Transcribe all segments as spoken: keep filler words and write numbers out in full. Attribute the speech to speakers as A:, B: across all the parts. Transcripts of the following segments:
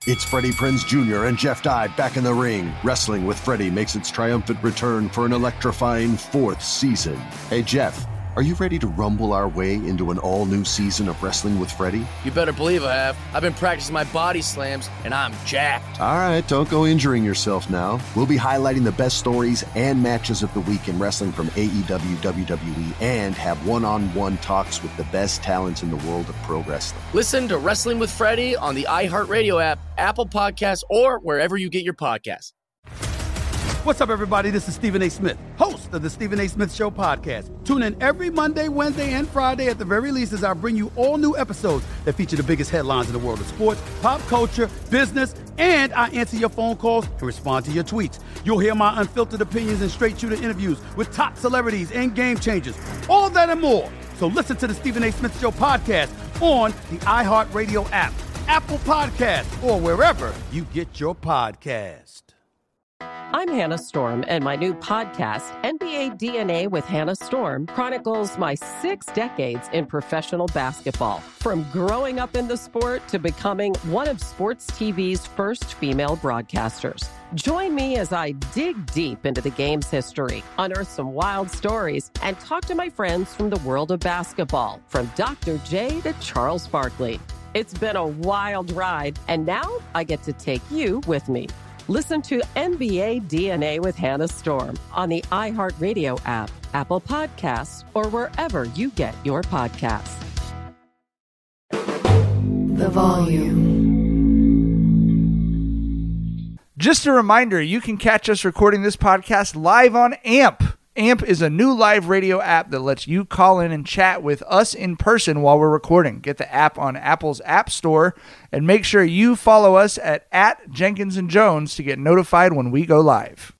A: It's Freddie Prinze Junior and Jeff Dye back in the ring. Wrestling with Freddie makes its triumphant return for an electrifying fourth season. Hey, Jeff, are you ready to rumble our way into an all-new season of Wrestling with Freddie?
B: You better believe I have. I've been practicing my body slams, and I'm jacked.
A: All right, don't go injuring yourself now. We'll be highlighting the best stories and matches of the week in wrestling from A E W, W W E, and have one-on-one talks with the best talents in the world of pro wrestling.
B: Listen to Wrestling with Freddie on the iHeartRadio app, Apple Podcasts, or wherever you get your podcasts.
C: What's up, everybody? This is Stephen A. Smith, host of the Stephen A. Smith Show podcast. Tune in every Monday, Wednesday, and Friday at the very least as I bring you all new episodes that feature the biggest headlines in the world of sports, pop culture, business, and I answer your phone calls and respond to your tweets. You'll hear my unfiltered opinions and straight-shooter interviews with top celebrities and game changers. All that and more. So listen to the Stephen A. Smith Show podcast on the iHeartRadio app, Apple Podcasts, or wherever you get your podcast.
D: I'm Hannah Storm, and my new podcast, N B A D N A with Hannah Storm, chronicles my six decades in professional basketball. From growing up in the sport to becoming one of sports T V's first female broadcasters. Join me as I dig deep into the game's history, unearth some wild stories, and talk to my friends from the world of basketball, from Doctor J to Charles Barkley. It's been a wild ride, and now I get to take you with me. Listen to N B A D N A with Hannah Storm on the iHeartRadio app, Apple Podcasts, or wherever you get your podcasts.
E: The Volume.
F: Just a reminder, you can catch us recording this podcast live on A M P. A M P is a new live radio app that lets you call in and chat with us in person while we're recording. Get the app on Apple's App Store and make sure you follow us at, at Jenkins and Jones to get notified when we go live.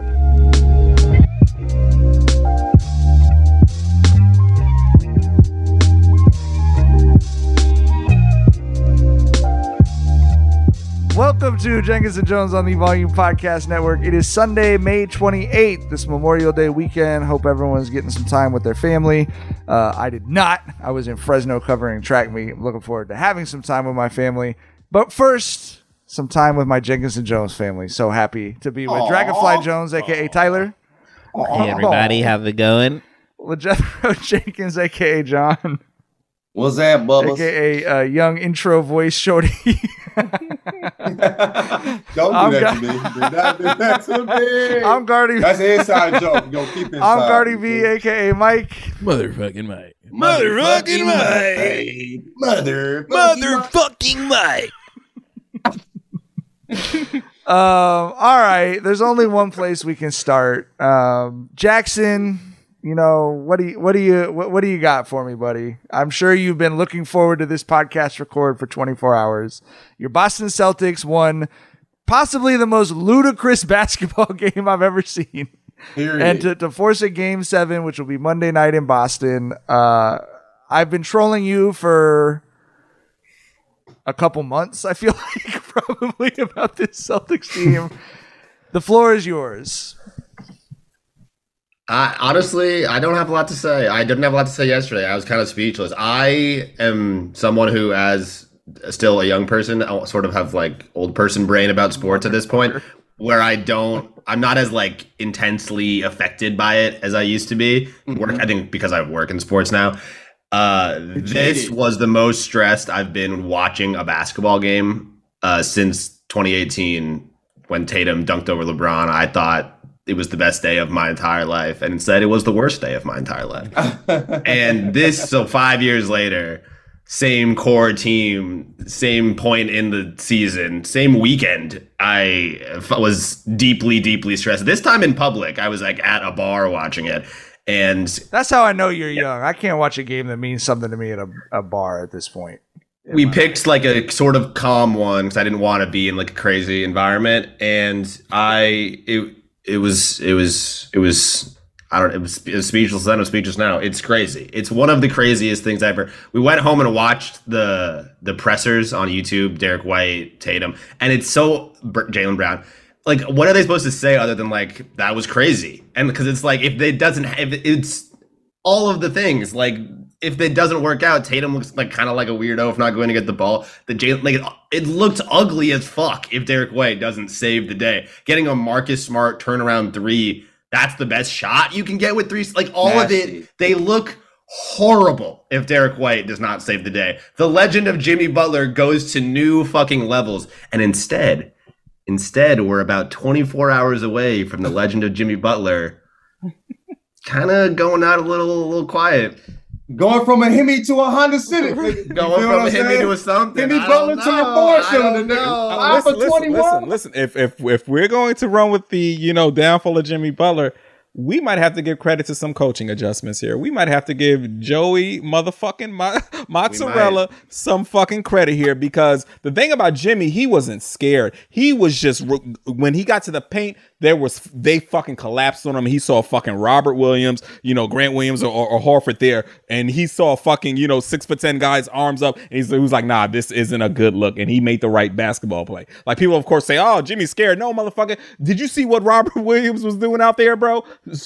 F: Welcome to Jenkins and Jones on the Volume Podcast Network. It is Sunday, May twenty-eighth, this Memorial Day weekend. Hope everyone's getting some time with their family. Uh, I did not. I was in Fresno covering track meet. I'm looking forward to having some time with my family. But first, some time with my Jenkins and Jones family. So happy to be with Aww. Dragonfly Jones, a k a. Tyler.
G: Hey, everybody. How's it going?
F: LeJethro Jenkins, a k a. John.
H: What's that, Bubbles?
F: A K A uh, young intro voice shorty.
H: Don't do
F: I'm
H: that
F: Gar-
H: to me. Do not do that to me.
F: I'm Gardy.
H: That's an inside joke. Go keep inside.
F: I'm Gardy B, a k a. Mike.
G: Motherfucking Mike.
H: Motherfucking Mike. Mother.
G: Motherfucking Mike.
F: um. All right. There's only one place we can start. Um. Jackson. You know, what do you what do you what, what do you got for me, buddy? I'm sure you've been looking forward to this podcast record for twenty-four hours. Your Boston Celtics won possibly the most ludicrous basketball game I've ever seen.
H: Period.
F: And to, to force a game seven, which will be Monday night in Boston. Uh, I've been trolling you for a couple months, I feel like, probably, about this Celtics team. The floor is yours.
I: I, honestly, I don't have a lot to say. I didn't have a lot to say yesterday. I was kind of speechless. I am someone who, as still a young person, I sort of have like old person brain about sports at this point, where I don't, I'm not as like intensely affected by it as I used to be. Work, I think because I work in sports now. Uh, this was the most stressed I've been watching a basketball game uh, since twenty eighteen when Tatum dunked over LeBron. I thought it was the best day of my entire life, and instead it was the worst day of my entire life. And this, so five years later, same core team, same point in the season, same weekend, I was deeply, deeply stressed. This time in public, I was like at a bar watching it. And
F: that's how I know you're yeah. young. I can't watch a game that means something to me at a, a bar at this point.
I: We picked like a sort of calm one because I didn't want to be in like a crazy environment. And I, it, It was, it was, it was, I don't, it was, it was speechless then, it was speechless now. It's crazy. It's one of the craziest things ever. We went home and watched the, the pressers on YouTube, Derek White, Tatum, and it's so, Jaylen Brown. Like, what are they supposed to say other than like, that was crazy? And because it's like, if it doesn't have, it's all of the things, like if it doesn't work out, Tatum looks like kind of like a weirdo if not going to get the ball. The Jalen, like it looked ugly as fuck if Derek White doesn't save the day. Getting a Marcus Smart turnaround three, that's the best shot you can get with three. Like all Nasty. of it, they look horrible if Derek White does not save the day. The legend of Jimmy Butler goes to new fucking levels, and instead, instead, we're about twenty-four hours away from the legend of Jimmy Butler, kind of going out a little, a little quiet.
H: Going from a Hemi to a Honda Civic.
I: Going from a Hemi to a something.
H: Hemi Butler to a Ford cylinder.
J: Uh, listen, listen, listen, listen. If if if we're going to run with the you know downfall of Jimmy Butler, we might have to give credit to some coaching adjustments here. We might have to give Joey motherfucking mo- Mozzarella some fucking credit here, because the thing about Jimmy, he wasn't scared. He was just, when he got to the paint, there was, they fucking collapsed on him. He saw fucking Robert Williams, you know, Grant Williams or, or, or Horford there. And he saw fucking, you know, six foot ten guys, arms up. And he's, he was like, nah, this isn't a good look. And he made the right basketball play. Like people, of course, say, oh, Jimmy's scared. No, motherfucker. Did you see what Robert Williams was doing out there, bro?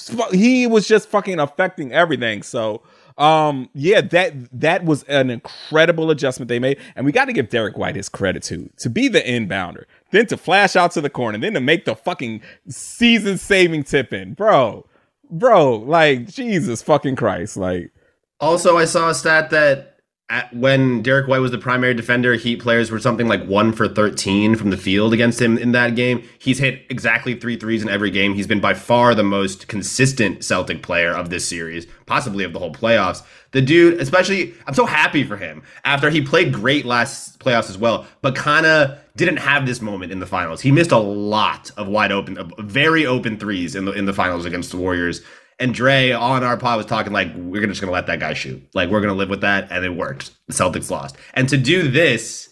J: He was just fucking affecting everything. So, um, yeah, that that was an incredible adjustment they made. And we got to give Derek White his credit too. To be the inbounder, then to flash out to the corner, then to make the fucking season-saving tip-in. Bro, bro, like, Jesus fucking Christ. Like,
I: also, I saw a stat that at, when Derek White was the primary defender, Heat players were something like one for thirteen from the field against him in that game. He's hit exactly three threes in every game. He's been by far the most consistent Celtic player of this series, possibly of the whole playoffs. The dude, especially, I'm so happy for him after he played great last playoffs as well, but kind of didn't have this moment in the finals. He missed a lot of wide open, very open threes in the in the finals against the Warriors. And Dre on our pod was talking like, we're just going to let that guy shoot. Like, we're going to live with that. And it worked. The Celtics lost. And to do this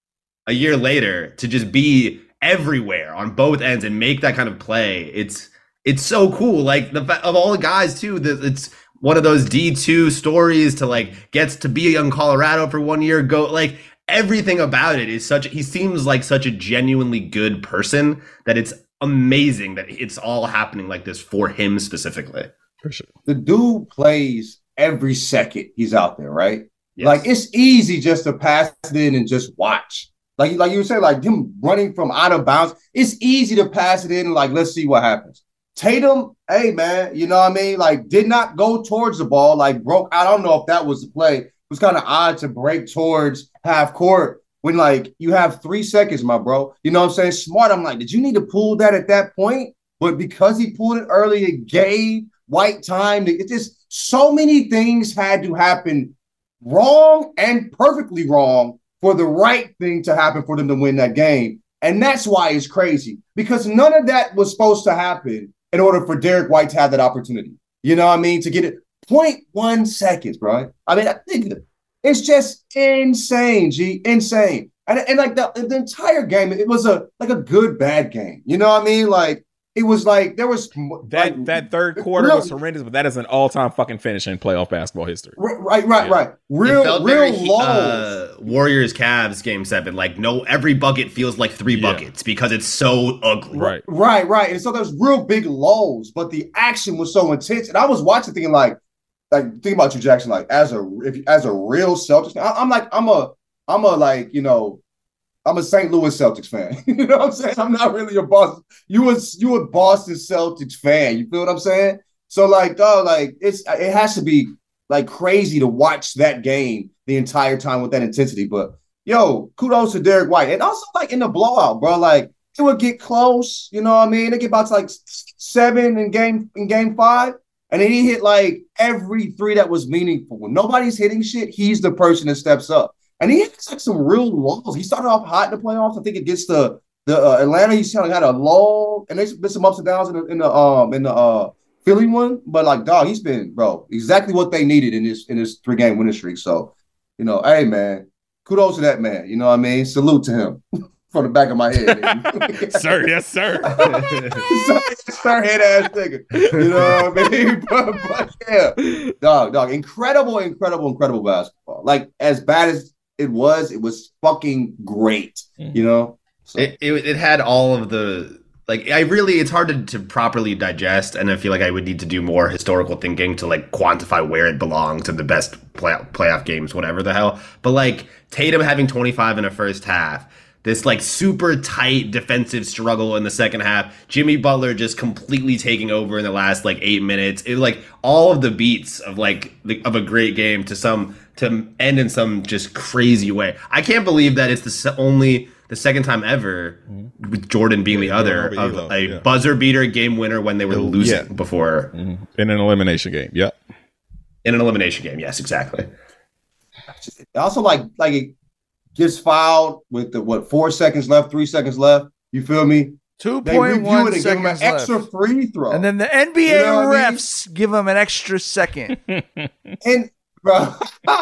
I: a year later, to just be everywhere on both ends and make that kind of play, it's it's so cool. Like, the of all the guys, too, the, it's one of those D two stories to, like, gets to be in Colorado for one year. Go, like, everything about it is such, he seems like such a genuinely good person that it's amazing that it's all happening like this for him specifically.
J: For sure.
H: The dude plays every second he's out there, right?
I: Yes.
H: Like, it's easy just to pass it in and just watch. Like, like you said, like him running from out of bounds. It's easy to pass it in and like, let's see what happens. Tatum, hey, man, you know what I mean? Like, did not go towards the ball, like broke. I don't know if that was the play. It was kind of odd to break towards half court when, like, you have three seconds, my bro. You know what I'm saying? Smart. I'm like, did you need to pull that at that point? But because he pulled it early, it gave White time. It's just so many things had to happen wrong and perfectly wrong for the right thing to happen for them to win that game. And that's why it's crazy, because none of that was supposed to happen in order for Derek White to have that opportunity. You know what I mean? To get it zero point one seconds, bro. I mean, I think it's just insane, G, insane. And, and like the, the entire game, it was a like a good, bad game. You know what I mean? Like, it was like there was
J: that
H: like,
J: that third quarter
H: real,
J: was horrendous, but that is an all-time fucking finish in playoff basketball history.
H: Right, right,
J: yeah.
H: right. Real,
I: it felt
H: real
I: very,
H: lows.
I: Uh, Warriors Cavs game seven. Like, no, every bucket feels like three
J: yeah.
I: buckets because it's so ugly.
J: Right,
H: right, right. And so there's real big lows, but the action was so intense. And I was watching, thinking like, like thinking about you, Jackson. Like as a if as a real Celtics, I, I'm like I'm a I'm a like you know. I'm a Saint Louis Celtics fan. You know what I'm saying? I'm not really a Boston. You was you a Boston Celtics fan. You feel what I'm saying? So like, oh, like it's it has to be like crazy to watch that game the entire time with that intensity. But yo, kudos to Derek White, and also like in the blowout, bro. Like it would get close. You know what I mean? They get about to like seven in game in game five, and then he hit like every three that was meaningful. When nobody's hitting shit, he's the person that steps up. And he has like some real lulls. He started off hot in the playoffs. I think against the the uh, Atlanta, he's kind of had a lull, and there's been some ups and downs in the in the um in the uh Philly one. But like, dog, he's been bro exactly what they needed in this in this three game winning streak. So, you know, hey man, kudos to that man. You know what I mean? Salute to him from the back of my head,
J: sir. Yes, sir.
H: sir, sir head ass nigga. You know what I mean? but, but yeah, dog, dog, incredible, incredible, incredible basketball. Like as bad as it was, it was fucking great, you know? So.
I: It, it it had all of the like I really, it's hard to, to properly digest, and I feel like I would need to do more historical thinking to like quantify where it belongs in the best play, playoff games, whatever the hell. But like Tatum having twenty-five in the first half, this like super tight defensive struggle in the second half, Jimmy Butler just completely taking over in the last like eight minutes. It like all of the beats of like the, of a great game to some to end in some just crazy way. I can't believe that it's the se- only the second time ever mm-hmm. with Jordan being yeah, the other of Elo, a yeah. buzzer beater game winner when they were losing yeah. before
J: mm-hmm. in an elimination game. Yep,
I: in an elimination game. Yes, exactly.
H: Also, like like it gets fouled with the what four seconds left, three seconds left. You feel me?
F: Two point one seconds
H: give him an
F: left.
H: Extra free throw,
F: and then the N B A you know refs I mean? give him an extra second.
H: and bro.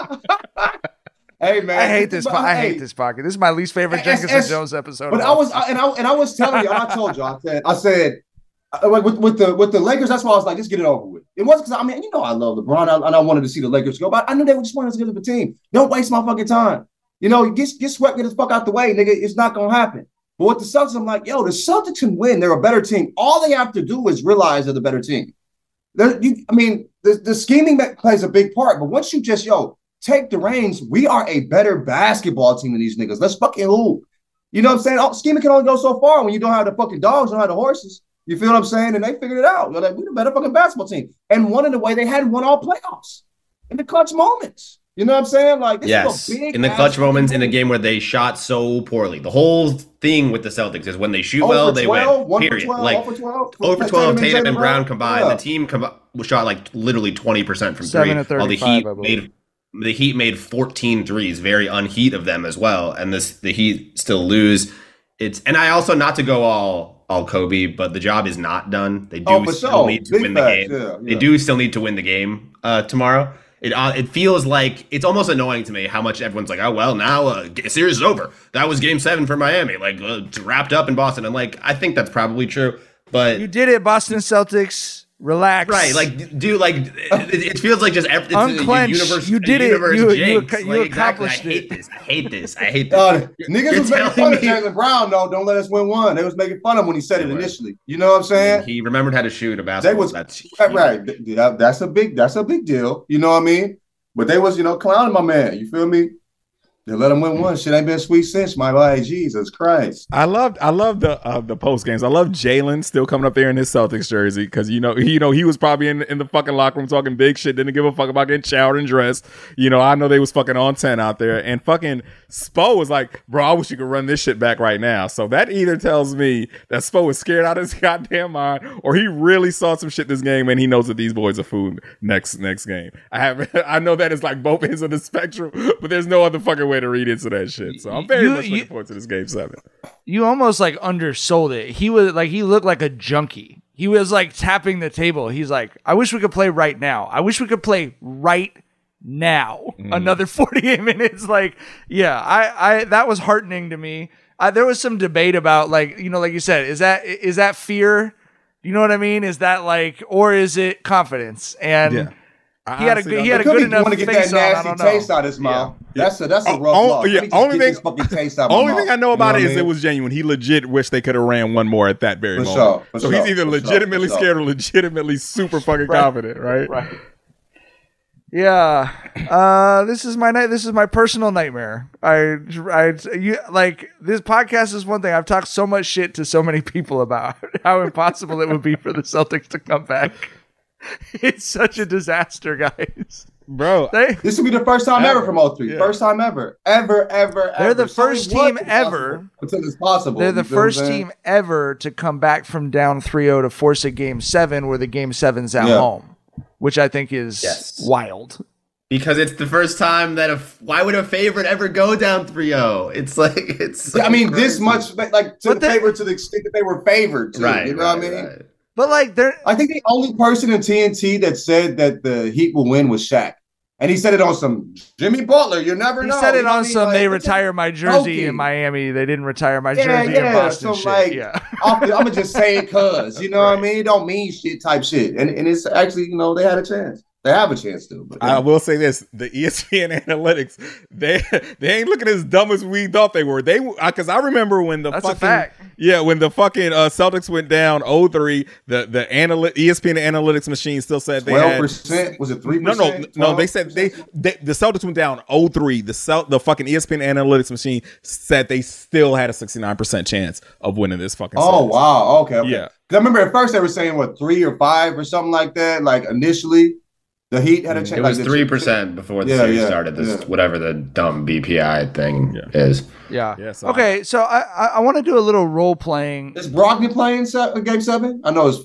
H: Hey man,
F: I hate this. Po- I hate hey. this pocket. This is my least favorite Jenkins and Jones episode.
H: But I was, I, and I and I was telling you, and I told you, I said, I said, like with, with the with the Lakers. That's why I was like, just get it over with. It wasn't because I mean, you know, I love LeBron, and I wanted to see the Lakers go, but I knew they were just wanting to get the team. Don't waste my fucking time. You know, get get swept, get the fuck out the way, nigga. It's not gonna happen. But with the Celtics, I'm like, yo, the Celtics can win. They're a better team. All they have to do is realize they're the better team. You, I mean, the, the scheming plays a big part, but once you just, yo, take the reins, we are a better basketball team than these niggas. Let's fucking hoop. You know what I'm saying? Oh, scheming can only go so far when you don't have the fucking dogs, don't have the horses. You feel what I'm saying? And they figured it out. They're like, we're the better fucking basketball team. And one in the way they hadn't won all playoffs in the clutch moments. You know what I'm saying? Like, this
I: yes,
H: is a big
I: in the clutch moments in a game where they shot so poorly. The whole thing with the Celtics is when they shoot well, they win. Period.
H: twelve,
I: like
H: over twelve,
I: over twelve, Tatum, Tatum and Brown combined. Yeah. The team com- shot like literally twenty percent from three, while the Heat made the Heat made fourteen threes, very unheat of them as well. And this the Heat still lose. It's and I also not to go all all Kobe, but the job is not done. They do
H: oh,
I: still
H: sure.
I: need to
H: Big
I: win
H: facts.
I: the game.
H: Yeah, yeah.
I: They do still need to win the game uh, tomorrow. It uh, it feels like it's almost annoying to me how much everyone's like, oh well, now uh, series is over. That was Game Seven for Miami, like uh, it's wrapped up in Boston. And like, I think that's probably true, but
F: you did it, Boston Celtics. Relax,
I: right? Like, dude, like it, it feels like just every,
F: unclench.
I: Universe,
F: you did
I: universe
F: it. You,
I: jinx.
F: you, you
I: like,
F: accomplished
I: exactly.
F: it.
I: I hate this. I hate this. I hate this.
H: Uh, niggas was making fun of Jaylen Brown, though. Don't let us win one. They was making fun of him when he said it initially. You know what I'm saying?
I: He remembered how to shoot a basketball.
H: They was
I: that's
H: right. right. That, that's a big. That's a big deal. You know what I mean? But they was, you know, clowning my man. You feel me? They let him win one. Shit ain't been sweet since. My boy, Jesus Christ.
J: I loved, I love the uh, the post games. I love Jalen still coming up there in his Celtics jersey because you know, he, you know, he was probably in in the fucking locker room talking big shit. Didn't give a fuck about getting showered and dressed. You know, I know they was fucking on ten out there. And fucking Spo was like, bro, I wish you could run this shit back right now. So that either tells me that Spo was scared out of his goddamn mind, or he really saw some shit this game and he knows that these boys are food next next game. I have, I know that is like both ends of the spectrum, but there's no other fucking way to read into that shit. So I'm very
F: you,
J: much looking
F: you,
J: forward to this game seven.
F: You almost like undersold it. He was like, he looked like a junkie. He was like tapping the table. He's like, I wish we could play right now. I wish we could play right now. Mm. Another forty-eight minutes. Like, yeah, I, I, that was heartening to me. I, there was some debate about like, you know, like you said, is that, is that fear? You know what I mean? Is that like, or is it confidence? And
J: yeah.
F: He had a good, he had a good enough
H: want to get
F: face
H: that
F: on.
H: nasty
F: I don't know.
H: taste out of his mouth. Yeah. That's a that's a
J: oh,
H: rough
J: oh,
H: loss.
J: Yeah, only thing,
H: fucking taste out
J: only
H: my
J: thing
H: mouth.
J: I know about
H: you know
J: it is
H: I mean?
J: it was genuine. He legit wished they could have ran one more at that very
H: for
J: moment.
H: Sure, for
J: so
H: sure,
J: he's either
H: for
J: legitimately
H: sure,
J: scared or legitimately super fucking
F: right.
J: confident, right?
F: Right. Yeah. Uh, this is my night. This is my personal nightmare. I, I, you like this podcast is one thing I've talked so much shit to so many people about how impossible it would be for the Celtics to come back. It's such a disaster, guys.
J: Bro,
F: they,
H: this will be the first time ever, ever from oh three. Yeah. First time ever. Ever, ever,
F: They're
H: ever.
F: the first
H: so
F: team ever.
H: Until it's possible.
F: They're the first team ever to come back from down three oh to force a game seven where the game seven's at yeah. home, which I think is yes. wild.
I: Because it's the first time that a why would a favorite ever go down three oh? It's like it's. So
H: I mean,
I: crazy.
H: this much like to but the favorite to the extent that they were favored. Too,
I: right.
H: You know
I: right,
H: what I mean?
I: Right.
F: But like, they're.
H: I think the only person in T N T that said that the Heat will win was Shaq, and he said it on some Jimmy Butler. You never
F: he
H: know.
F: He said it
H: you
F: on
H: know
F: some. Like, they retire my jersey
H: joking.
F: in Miami. They didn't retire my
H: yeah,
F: jersey
H: yeah.
F: in Boston.
H: So
F: shit.
H: like,
F: yeah.
H: I'm gonna just say it cause you know
F: right.
H: what I mean. It don't mean shit type shit, and and it's actually you know they had a chance. They have a chance to. But,
J: I will say this: the E S P N analytics, they they ain't looking as dumb as we thought they were. They because I remember when the
F: That's
J: fucking
F: a fact.
J: Yeah, when the fucking uh, Celtics went down oh three, the the analy- E S P N analytics machine still said they
H: twelve
J: had
H: percent. Was it three
J: no,
H: percent?
J: no, no. They said they, they the Celtics went down oh three. The Cel- the fucking E S P N analytics machine said they still had a sixty-nine percent chance of winning this fucking.
H: Oh
J: series.
H: wow, okay, okay.
J: Yeah,
H: because I remember at first they were saying what three or five or something like that. Like initially, the Heat had a chance.
I: It was
H: like
I: three percent before the
H: yeah,
I: series
H: yeah,
I: started. This
H: yeah.
I: whatever the dumb B P I thing yeah. is.
F: Yeah.
J: yeah so
F: okay,
J: I,
F: so I I, I want to do a little role playing.
H: Is Brogdon playing se- game seven? I know it's.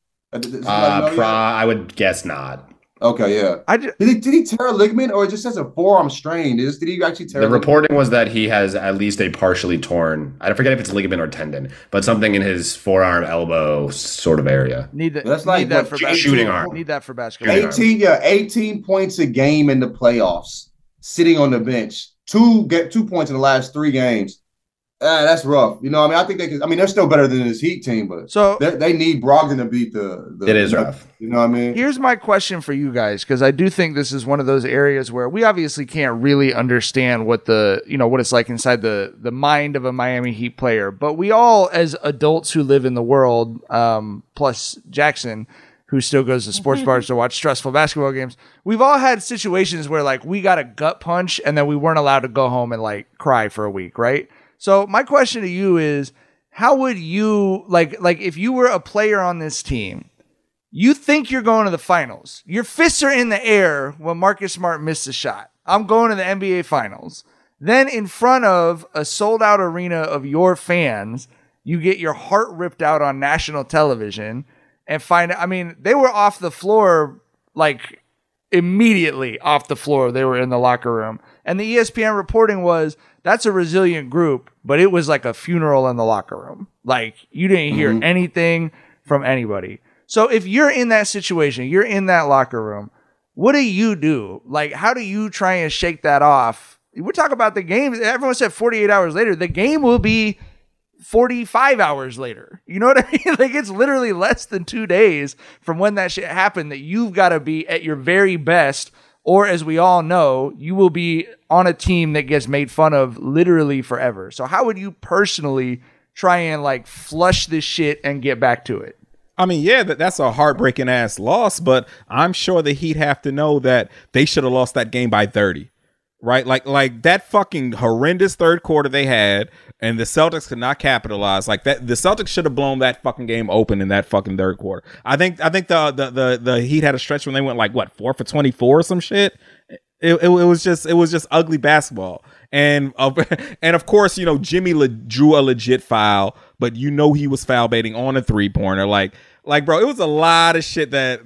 H: Is
I: uh, pro, I would guess not.
H: Okay, yeah.
F: I just,
H: did he did he tear a ligament or it just says a forearm strain? Is did he actually tear?
I: The
H: a
I: reporting was that he has at least a partially torn. I forget if it's ligament or tendon, but something in his forearm, elbow sort of area.
F: Need that.
H: That's like
F: need that
H: what,
F: for
I: shooting
F: basketball.
I: arm.
F: Need that for basketball.
H: Eighteen, yeah, eighteen points a game in the playoffs, sitting on the bench. Two get two points in the last three games. Uh, that's rough. You know, I mean, I think they can. I mean, they're still better than this Heat team, but
F: so
H: they need Brogdon to beat the. the
I: it is
H: the,
I: rough.
H: You know what I mean?
F: Here's my question for you guys, because I do think this is one of those areas where we obviously can't really understand what the you know what it's like inside the the mind of a Miami Heat player, but we all, as adults who live in the world, um, plus Jackson, who still goes to sports bars to watch stressful basketball games, we've all had situations where like we got a gut punch and then we weren't allowed to go home and like cry for a week, right? So my question to you is, how would you like like if you were a player on this team, you think you're going to the finals, your fists are in the air when Marcus Smart missed a shot. I'm going to the N B A finals. Then in front of a sold out arena of your fans, you get your heart ripped out on national television and find I mean, they were off the floor like immediately off the floor. They were in the locker room. And the E S P N reporting was, that's a resilient group, but it was like a funeral in the locker room. Like, you didn't hear mm-hmm. anything from anybody. So if you're in that situation, you're in that locker room, what do you do? Like, how do you try and shake that off? We're talking about the game. Everyone said forty-eight hours later. The game will be forty-five hours later. You know what I mean? Like, it's literally less than two days from when that shit happened that you've got to be at your very best. Or as we all know, you will be on a team that gets made fun of literally forever. So how would you personally try and like flush this shit and get back to it?
J: I mean, yeah, that, that's a heartbreaking ass loss, but I'm sure the Heat have to know that they should have lost that game by thirty. Right? Like like that fucking horrendous third quarter they had, and the Celtics could not capitalize. Like that, the Celtics should have blown that fucking game open in that fucking third quarter. I think I think the the the, the Heat had a stretch when they went like what four for twenty-four or some shit. It, it, it was just it was just ugly basketball. And uh, and of course, you know, Jimmy le- drew a legit foul, but you know he was foul baiting on a three pointer. Like Like, bro, it was a lot of shit that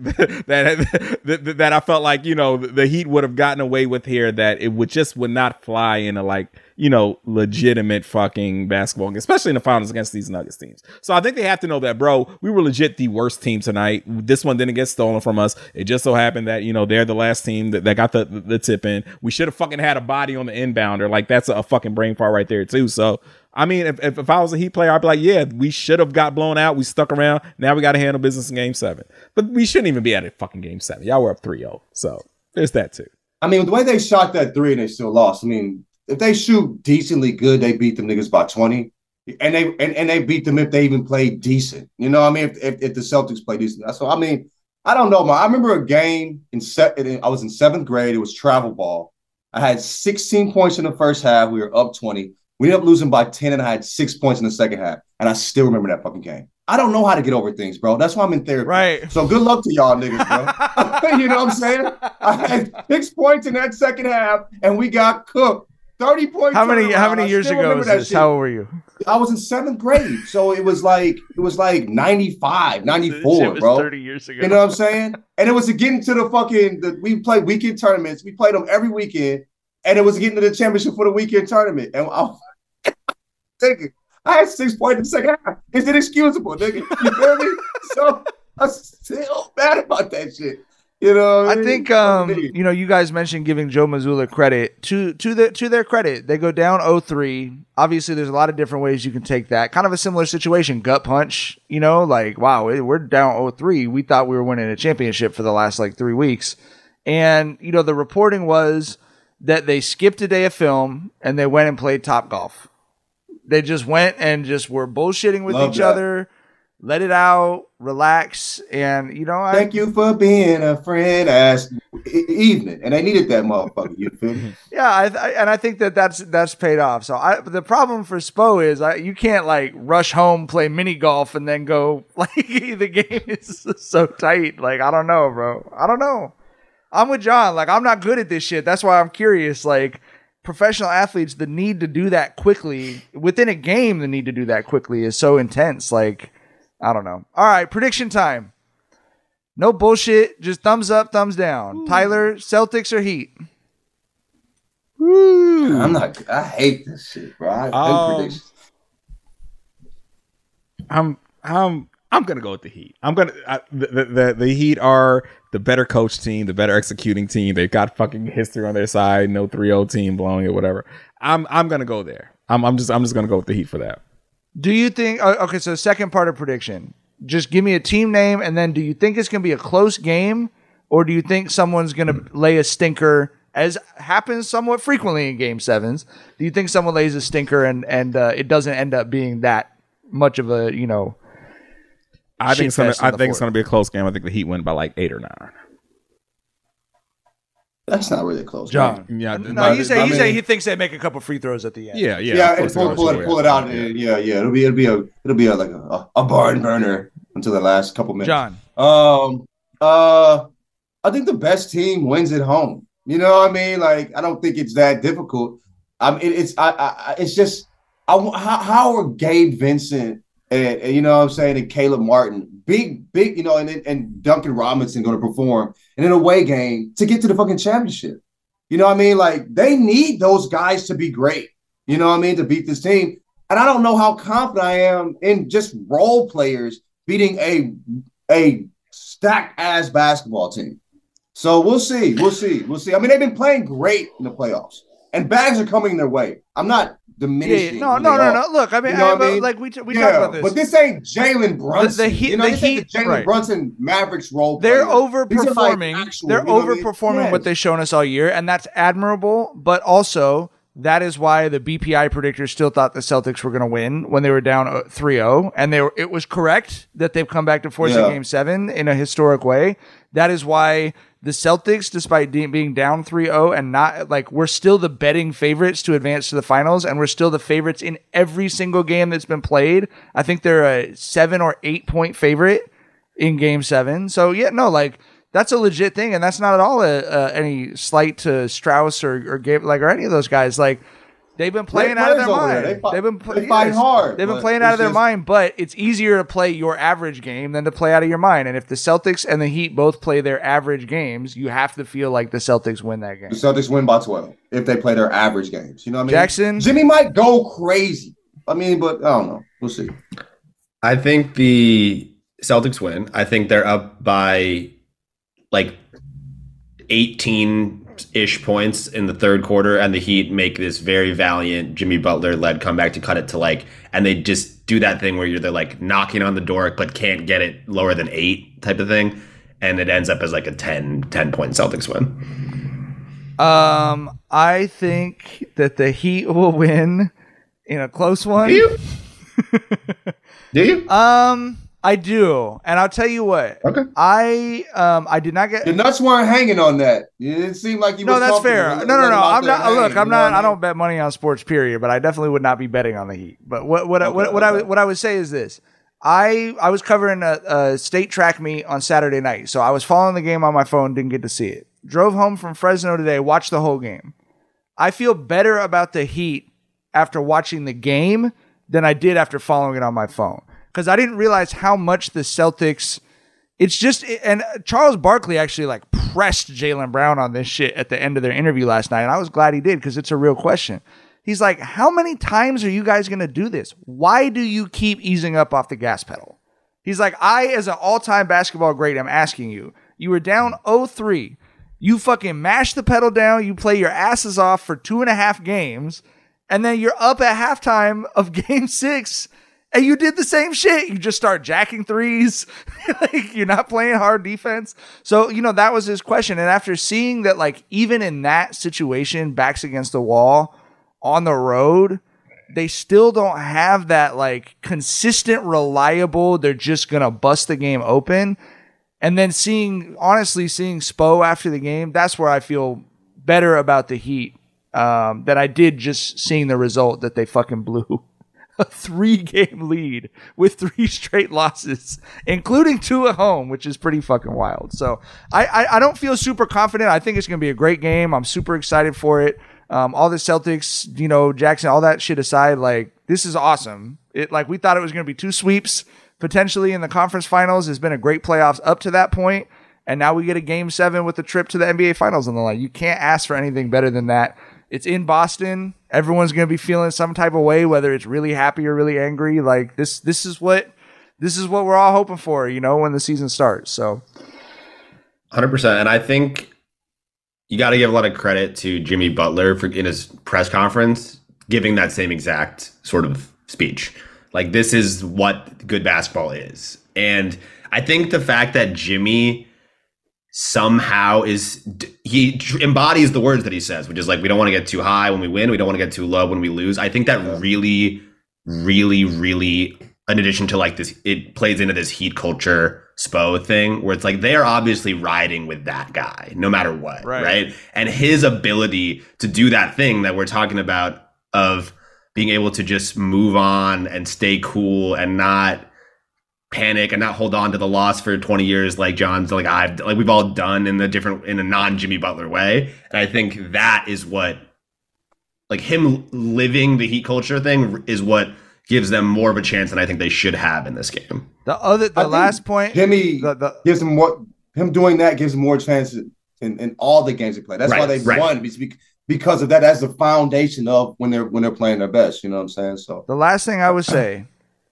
J: that that, that I felt like, you know, the Heat would have gotten away with here that it would just would not fly in a, like, you know, legitimate fucking basketball, especially in the finals against these Nuggets teams. So I think they have to know that, bro, we were legit the worst team tonight. This one didn't get stolen from us. It just so happened that, you know, they're the last team that, that got the, the, the tip in. We should have fucking had a body on the inbounder. Like, that's a, a fucking brain fart right there, too. So, I mean, if, if if I was a Heat player, I'd be like, yeah, we should have got blown out. We stuck around. Now we got to handle business in game seven. But we shouldn't even be at it fucking game seven. Y'all were up three oh. So there's that too.
H: I mean, the way they shot that three and they still lost. I mean, if they shoot decently good, they beat them niggas by twenty. And they and, and they beat them if they even played decent. You know what I mean? If, if, if the Celtics play decent. So, I mean, I don't know, man. I remember a game in set. I was in seventh grade. It was travel ball. I had sixteen points in the first half. We were up twenty. We ended up losing by ten, and I had six points in the second half. And I still remember that fucking game. I don't know how to get over things, bro. That's why I'm in therapy.
F: Right.
H: So good luck to y'all niggas, bro. You know what I'm saying? I had six points in that second half, and we got cooked. thirty points.
F: How many how many years ago was this? Shit. How old were you?
H: I was in seventh grade. So it was like it was like ninety-five, ninety-four,
F: shit was
H: bro.
F: thirty years ago.
H: You know what I'm saying? And it was getting to the fucking the, we played weekend tournaments. We played them every weekend, and it was getting to the championship for the weekend tournament. And I Nigga, I had six points in the second half. It's inexcusable, nigga. You feel me? So I'm still mad about that shit. You know,
F: I think um, you know, you guys mentioned giving Joe Mazzulla credit. To to the to their credit, they go down oh three. Obviously, there's a lot of different ways you can take that. Kind of a similar situation, gut punch. You know, like wow, we're down oh three. We thought we were winning a championship for the last like three weeks, and you know, the reporting was that they skipped a day of film and they went and played Topgolf. They just went and just were bullshitting with
H: Love
F: each
H: that.
F: other, let it out, relax, and you know, I,
H: Thank you for being a friend. As e- evening, and they needed that motherfucker. You feel me?
F: yeah, I, I, and I think that that's that's paid off. So I, the problem for Spo is I, you can't like rush home, play mini golf, and then go like the game is so tight. Like I don't know, bro. I don't know. I'm with John. Like I'm not good at this shit. That's why I'm curious. Like professional athletes, the need to do that quickly within a game, the need to do that quickly is so intense. Like I don't know. All right, prediction time. No bullshit. Just thumbs up, thumbs down. Ooh. Tyler, Celtics or Heat?
H: Woo. I'm not. I hate this shit, bro. I hate
J: Um,
H: predictions.
J: I'm I'm I'm gonna go with the Heat. I'm gonna I, the, the the Heat are the better coach team, the better executing team. They've got fucking history on their side. No three oh team blowing it, whatever. I'm I'm gonna go there. I'm I'm just I'm just gonna go with the Heat for that.
F: Do you think? uh, Okay, so second part of prediction. Just give me a team name, and then do you think it's gonna be a close game, or do you think someone's gonna lay a stinker? As happens somewhat frequently in Game Sevens, do you think someone lays a stinker and and uh, it doesn't end up being that much of a you know?
J: I think it's gonna, I think
F: fourth?
J: it's going to be a close game. I think the Heat win by like eight or nine.
H: That's not really close,
F: John.
H: man.
J: Yeah,
F: No, he say
H: I
F: he
H: mean-
F: say he thinks they make a couple free throws at the end.
J: yeah, yeah.
H: Yeah,
J: of
H: and
J: course
H: pull,
J: they're
H: pull
J: gonna
H: it,
J: show
H: pull it out.
J: Yeah.
H: And yeah, yeah. It'll be, it'll be a, it'll be a, like a, a barn burner until the last couple minutes.
F: John.
H: Um, uh, I think the best team wins at home. You know what I mean? Like, I don't think it's that difficult. I mean, it, it's, I, I, it's just, I, how, how are Gabe Vincent and, and you know what I'm saying, and Caleb Martin, big, big, you know, and and Duncan Robinson going to perform in an away game to get to the fucking championship? You know what I mean? Like, they need those guys to be great. You know what I mean? To beat this team. And I don't know how confident I am in just role players beating a a stacked ass basketball team. So we'll see. We'll see. We'll see. I mean, they've been playing great in the playoffs, and bags are coming their way. I'm not diminishing.
F: Yeah, yeah. No,
H: who
F: no,
H: they
F: no,
H: are.
F: no. Look, I mean,
H: You know
F: I,
H: what I mean?
F: like we we
H: Yeah,
F: talked about this.
H: But this ain't Jalen Brunson.
F: The- the Heat-
H: you know,
F: the
H: this ain't
F: Heat-
H: the Jalen
F: right.
H: Brunson Mavericks role.
F: They're
H: player. These are, like,
F: overperforming.
H: actual,
F: They're
H: you know what I mean?
F: overperforming
H: Yes.
F: what they've shown us all year, and that's admirable. But also, that is why the B P I predictors still thought the Celtics were going to win when they were down three oh, and they were. It was correct that they've come back to force
H: Yeah.
F: a game seven in a historic way. That is why the Celtics, despite de- being down three oh and not like, we're still the betting favorites to advance to the finals, and we're still the favorites in every single game that's been played. I think they're a seven or eight point favorite in game seven. So yeah, no, like that's a legit thing. And that's not at all a, uh, any slight to Strauss or, or Gabe, like, or any of those guys. Like, they've been playing
H: Great
F: out of their
H: players over
F: mind.
H: there. They fight-
F: They've been pl-
H: they fight hard,
F: They've been
H: but
F: playing out of
H: it's
F: their
H: just-
F: mind, but it's easier to play your average game than to play out of your mind. And if the Celtics and the Heat both play their average games, you have to feel like the Celtics win that game.
H: The Celtics win by twelve if they play their average games. You know what I mean?
F: Jackson?
H: Jimmy might go crazy. I mean, but I don't know. We'll see.
I: I think the Celtics win. I think they're up by like eighteen-ish points in the third quarter, and the Heat make this very valiant Jimmy Butler-led comeback to cut it to like, and they just do that thing where you're they're like knocking on the door but can't get it lower than eight type of thing, and it ends up as like a ten, ten-point Celtics win.
F: Um, I think that the Heat will win in a close one.
I: Do you? Do you?
F: Um, I do, and I'll tell you what.
I: Okay.
F: I um I did not get.
H: The nuts weren't hanging on that. It didn't seem like you.
F: No,
H: was
F: that's
H: comfortable.
F: fair.
H: Let-
F: No, no,
H: let
F: no.
H: him out
F: I'm
H: there
F: not.
H: hang,
F: Look,
H: you
F: I'm
H: know
F: not.
H: what
F: I
H: mean?
F: don't bet money on sports, period. But I definitely would not be betting on the Heat. But what what I- what,
H: Okay,
F: what I
H: okay.
F: what I would say is this. I I was covering a, a state track meet on Saturday night, so I was following the game on my phone. Didn't get to see it. Drove home from Fresno today. Watched the whole game. I feel better about the Heat after watching the game than I did after following it on my phone, because I didn't realize how much the Celtics. It's just, and Charles Barkley actually like pressed Jaylen Brown on this shit at the end of their interview last night, and I was glad he did, because it's a real question. He's like, how many times are you guys going to do this? Why do you keep easing up off the gas pedal? He's like, I, as an all-time basketball great, am asking you. You were down oh three. You fucking mash the pedal down. You play your asses off for two and a half games, and then you're up at halftime of game six, and you did the same shit. You just start jacking threes. Like, you're not playing hard defense. So, you know, that was his question. And after seeing that, like, even in that situation, backs against the wall on the road, they still don't have that like consistent, reliable, they're just going to bust the game open. And then seeing, honestly, seeing Spo after the game, that's where I feel better about the Heat um, than I did just seeing the result that they fucking blew a three-game lead with three straight losses, including two at home, which is pretty fucking wild. So I, I, I don't feel super confident. I think it's going to be a great game. I'm super excited for it. Um, all the Celtics, you know, Jackson, all that shit aside, like, this is awesome. It like we thought it was going to be two sweeps potentially in the conference finals. It's been a great playoffs up to that point, and now we get a game seven with a trip to the N B A Finals on the line. You can't ask for anything better than that. It's in Boston. Everyone's going to be feeling some type of way, whether it's really happy or really angry. Like this, this is what this is what we're all hoping for, you know, when the season starts. So,
I: one hundred percent. And I think you got to give a lot of credit to Jimmy Butler for in his press conference giving that same exact sort of speech. Like, this is what good basketball is. And I think the fact that Jimmy somehow is, he embodies the words that he says, which is like, we don't want to get too high when we win. We don't want to get too low when we lose. I think that really, really, really, in addition to like this, it plays into this Heat culture Spo thing where it's like, they are obviously riding with that guy no matter what. Right. right? And his ability to do that thing that we're talking about of being able to just move on and stay cool and not panic and not hold on to the loss for twenty years like John's like I've like we've all done in the different in a non Jimmy Butler way. And I think that is what, like, him living the Heat culture thing is what gives them more of a chance than I think they should have in this game.
F: The other the last point,
H: Jimmy
F: the, the,
H: gives them more him doing that gives them more chances in, in all the games they play. That's
I: right,
H: why they
I: right.
H: won because of that. That's the foundation of when they're when they're playing their best. You know what I'm saying? So
F: the last thing I would say,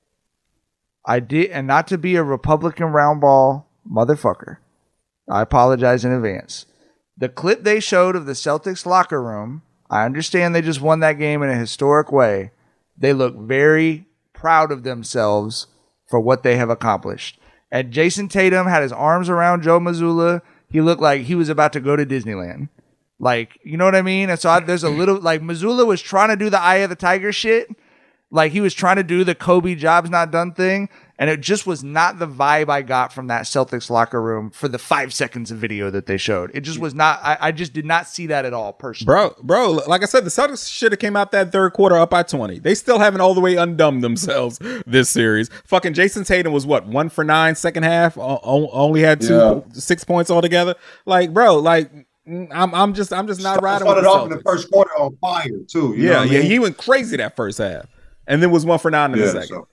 F: I did, and not to be a Republican round ball motherfucker, I apologize in advance. The clip they showed of the Celtics locker room, I understand they just won that game in a historic way. They look very proud of themselves for what they have accomplished. And Jason Tatum had his arms around Joe Mazzulla. He looked like he was about to go to Disneyland. Like, you know what I mean? And so I, there's a little, like, Mazzulla was trying to do the Eye of the Tiger shit. Like, he was trying to do the Kobe job's not done thing, and it just was not the vibe I got from that Celtics locker room for the five seconds of video that they showed. It just was not, I, I just did not see that at all, personally.
J: Bro, bro, like I said, the Celtics should have came out that third quarter up by twenty. They still haven't all the way undumbed themselves this series. Fucking Jason Tatum was what, one for nine second half? O- only had two, yeah. six points altogether. Like, bro, like, I'm I'm just I'm just not
H: Start,
J: riding
H: started
J: with the
H: off in the first quarter on fire, too. You
J: yeah,
H: know what
J: yeah,
H: I mean?
J: he went crazy that first half. And then was one for nine in
H: yeah,
J: the second.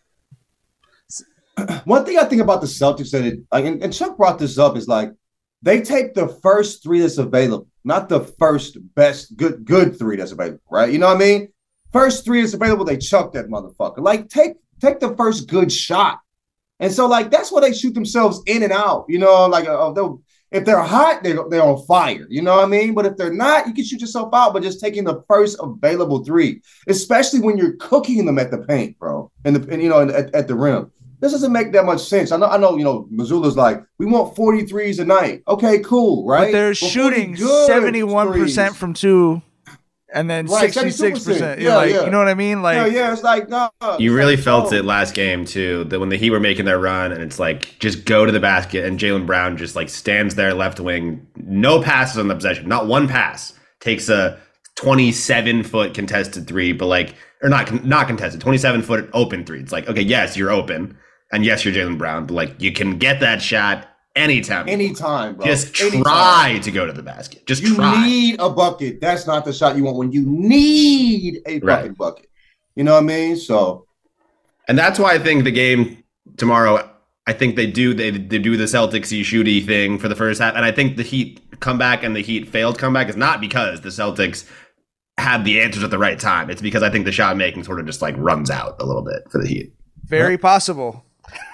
H: So. One thing I think about the Celtics that it, like, and, and Chuck brought this up, is like they take the first three that's available, not the first best good good three that's available, right? You know what I mean? First three that's available, they chuck that motherfucker. Like take take the first good shot, and so like that's why they shoot themselves in and out. You know, like uh, they'll. If they're hot, they're, they're on fire. You know what I mean? But if they're not, you can shoot yourself out by just taking the first available three, especially when you're cooking them at the paint, bro, and, the, and you know, at, at the rim. This doesn't make that much sense. I know, I know. You know, Mazzulla's like, we want forty-threes a night. Okay, cool, right?
F: But they're well, shooting seventy-one percent from two, and then right, sixty-six percent. Yeah, like, yeah. You know what I mean? Like,
H: yeah, yeah. It's like, no.
I: You really
H: like,
I: felt
H: oh.
I: it last game too. That when the Heat were making their run, and it's like, just go to the basket, and Jaylen Brown just like stands there left wing, no passes on the possession, not one pass. Takes a twenty-seven foot contested three, but like, or not not contested, twenty-seven foot open three. It's like, okay, yes, you're open. And yes, you're Jaylen Brown, but like you can get that shot anytime.
H: Anytime, bro.
I: Just
H: anytime.
I: try to go to the basket. Just
H: you
I: try.
H: need a bucket. That's not the shot you want when you need a fucking right. bucket. You know what I mean? So,
I: and that's why I think the game tomorrow, I think they do they, they do the Celtics-y shooty thing for the first half, and I think the Heat comeback and the Heat failed comeback is not because the Celtics had the answers at the right time. It's because I think the shot making sort of just like runs out a little bit for the Heat.
F: Very possible.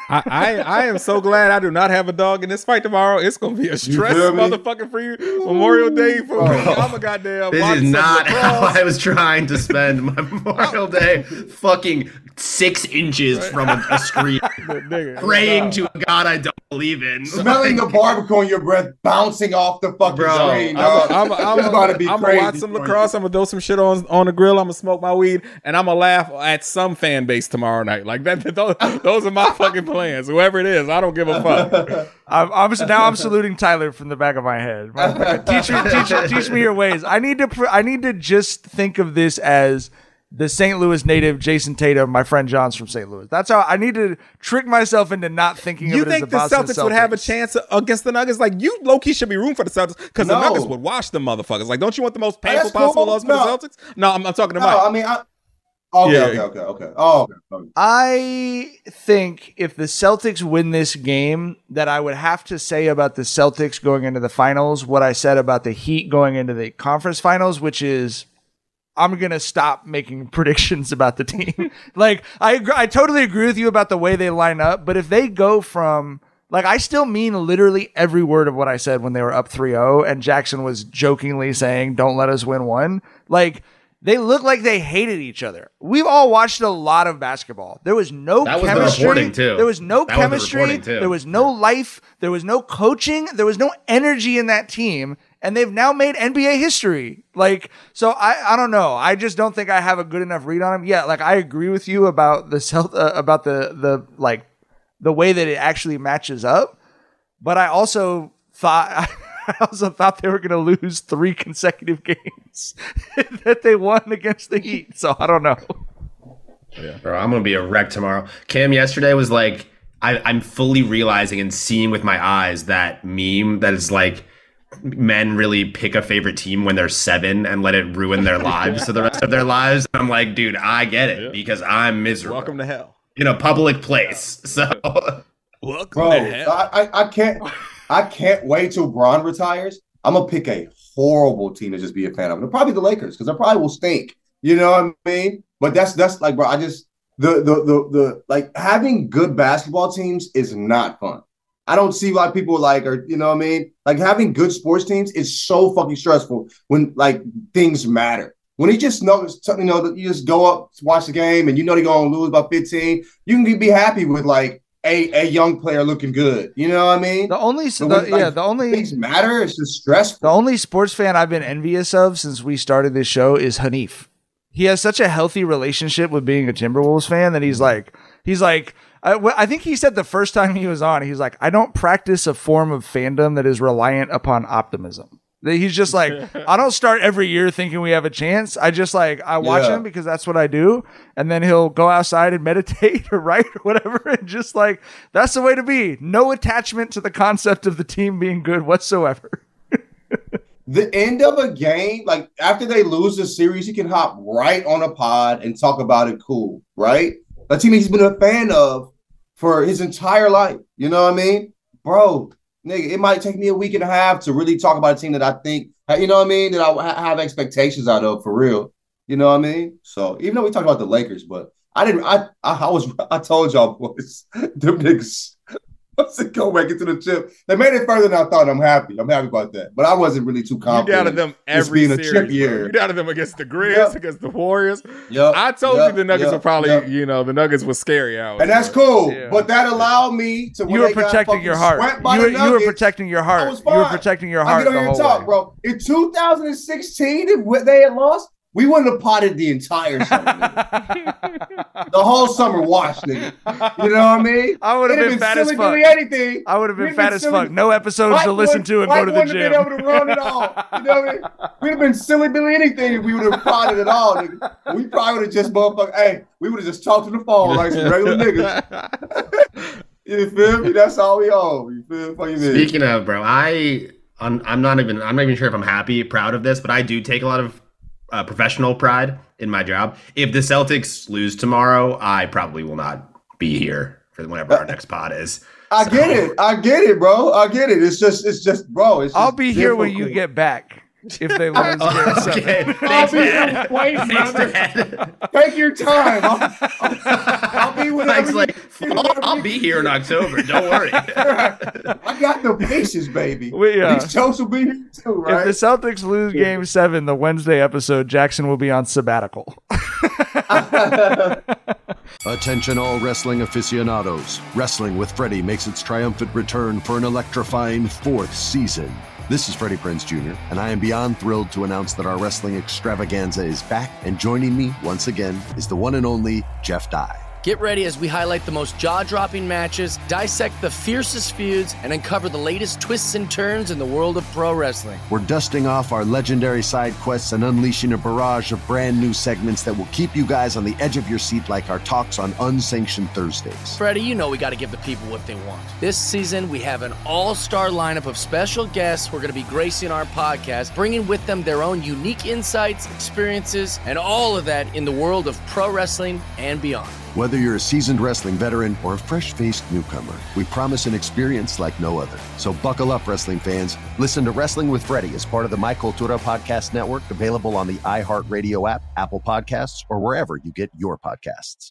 J: I, I I am so glad I do not have a dog in this fight tomorrow. It's gonna be a stress motherfucking free Memorial Day for me. I'm a goddamn.
I: This is not how I was trying to spend my Memorial Day. Fucking six inches right. from a, a screen, praying to a God I don't believe in,
H: smelling like, the barbecue in your breath, bouncing off the fucking bro, screen.
J: I'm, I'm, I'm, I'm about to be I'm crazy. I'm gonna watch some lacrosse. I'm gonna throw some shit on on the grill. I'm gonna smoke my weed, and I'm gonna laugh at some fan base tomorrow night. Like that. Those, those are my fucking plans. Whoever it is, I don't give a fuck.
F: I'm, I'm now I'm saluting Tyler from the back of my head. teach me, teach, teach me your ways. I need to. Pr- I need to just think of this as the Saint Louis native Jason Tatum, my friend John's from Saint Louis. That's how I need to trick myself into not thinking
J: you
F: of it
J: as the Boston Celtics. You think the Celtics would have a chance against the Nuggets? Like, you low-key should be rooting for the Celtics because no. the Nuggets would wash the motherfuckers. Like, don't you want the most painful cool. possible loss no. for the Celtics? No, I'm, I'm talking to
H: no,
J: Mike.
H: I mean, I... Okay, yeah. okay, okay, okay. Oh, okay, okay.
F: I think if the Celtics win this game, that I would have to say about the Celtics going into the finals what I said about the Heat going into the conference finals, which is I'm going to stop making predictions about the team. like, I agree, I totally agree with you about the way they line up, but if they go from, like, I still mean literally every word of what I said when they were up three oh and Jackson was jokingly saying, don't let us win one. Like, they look like they hated each other. We've all watched a lot of basketball. There was no
I: that
F: chemistry.
I: Was the reporting too.
F: There was no
I: that
F: chemistry.
I: Was the
F: there was no life. There was no coaching. There was no energy in that team. And they've now made N B A history. Like, so I, I don't know. I just don't think I have a good enough read on them. Yeah, like I agree with you about the Celt- uh, about the the like the way that it actually matches up. But I also thought. I also thought they were going to lose three consecutive games that they won against the Heat. So I don't know.
I: Yeah. Bro, I'm going to be a wreck tomorrow. Cam yesterday was like, I, I'm fully realizing and seeing with my eyes that meme that is like, men really pick a favorite team when they're seven and let it ruin their lives for the rest of their lives. And I'm like, dude, I get it yeah. because I'm miserable.
J: Welcome to hell.
I: In a public place. So,
J: welcome
H: Bro,
J: to hell.
H: I, I, I can't. I can't wait till Bron retires. I'm gonna pick a horrible team to just be a fan of. It'll probably be the Lakers because they probably will stink. You know what I mean? But that's that's like, bro. I just the the the the like having good basketball teams is not fun. I don't see why people like or you know what I mean. Like having good sports teams is so fucking stressful when like things matter. When you just know, you know, you just go up, watch the game, and you know they're gonna lose by fifteen. You can be happy with like. A, a young player looking good, you know what I mean?
F: The only, the,
H: when,
F: yeah,
H: like,
F: the only
H: things matter. It's just stressful.
F: The only sports fan I've been envious of since we started this show is Hanif. He has such a healthy relationship with being a Timberwolves fan that he's like, he's like, I, I think he said the first time he was on, he's like, I don't practice a form of fandom that is reliant upon optimism. He's just like, I don't start every year thinking we have a chance. I just like, I watch yeah. him because that's what I do. And then he'll go outside and meditate or write or whatever. And just like, that's the way to be. No attachment to the concept of the team being good whatsoever.
H: The end of a game, like after they lose the series, you can hop right on a pod and talk about it cool, right? A team he's been a fan of for his entire life. You know what I mean? Bro. Nigga, it might take me a week and a half to really talk about a team that I think, you know what I mean, that I have expectations out of for real. You know what I mean? So even though we talked about the Lakers, but I didn't, I I, I was, I told y'all boys, them niggas, once they go back into the chip, they made it further than I thought. I'm happy. I'm happy about that. But I wasn't really too confident.
J: You doubted them every series. Chip year. You doubted them against the Grizz, yep. against the Warriors. Yep. I told yep. you the Nuggets yep. were probably, yep. you know, the Nuggets were scary out.
H: And that's cool. Yeah. But that allowed me to.
F: You were protecting your heart. You were, you were protecting your heart. You were protecting your heart.
H: I get on here and talk, way. bro. In two thousand sixteen, if they had lost, we wouldn't have potted the entire summer. The whole summer washed, nigga. You know what I mean?
F: I would have been, been fat as fuck.
H: Anything.
F: I would have been We'd fat been as fuck. No episodes Mike to listen would, to and
H: Mike
F: go to the gym.
H: Have been able to run it all. You know what I mean? We'd have been silly Billy anything if we would have potted it all, nigga. We probably would have just motherfucker. Hey, we would have just talked to the phone like some regular niggas. You feel me? That's all we own. You feel me?
I: Speaking of, bro, I I'm, I'm not even I'm not even sure if I'm happy, proud of this, but I do take a lot of Uh, professional pride in my job. If the Celtics lose tomorrow, I probably will not be here for whenever our next pod is.
H: I so. get it. I get it, bro. I get it. It's just, it's just, bro. It's just
F: I'll be difficult. Here when you get back. if they lose game seven.
I: Okay.
H: I'll
I: Thanks,
H: be
I: Dad.
H: here waiting,
I: Thanks,
H: brother.
I: Dad.
H: Take your time. I'll, I'll, I'll be with
I: Mike's like, I'll, I'll be here in October. Don't worry.
H: I got the patience, baby.
F: We, uh,
H: These jokes will be here too, right?
F: If the Celtics lose game seven, the Wednesday episode, Jackson will be on sabbatical.
A: Attention all wrestling aficionados. Wrestling with Freddie makes its triumphant return for an electrifying fourth season. This is Freddie Prinze Junior, and I am beyond thrilled to announce that our wrestling extravaganza is back, and joining me once again is the one and only Jeff Dye.
B: Get ready as we highlight the most jaw-dropping matches, dissect the fiercest feuds, and uncover the latest twists and turns in the world of pro wrestling.
A: We're dusting off our legendary side quests and unleashing a barrage of brand new segments that will keep you guys on the edge of your seat like our talks on Unsanctioned Thursdays.
B: Freddie, you know we got to give the people what they want. This season, we have an all-star lineup of special guests who are going to be gracing our podcast, bringing with them their own unique insights, experiences, and all of that in the world of pro wrestling and beyond.
A: Whether you're a seasoned wrestling veteran or a fresh-faced newcomer, we promise an experience like no other. So buckle up, wrestling fans. Listen to Wrestling with Freddie as part of the My Cultura Podcast Network, available on the iHeartRadio app, Apple Podcasts, or wherever you get your podcasts.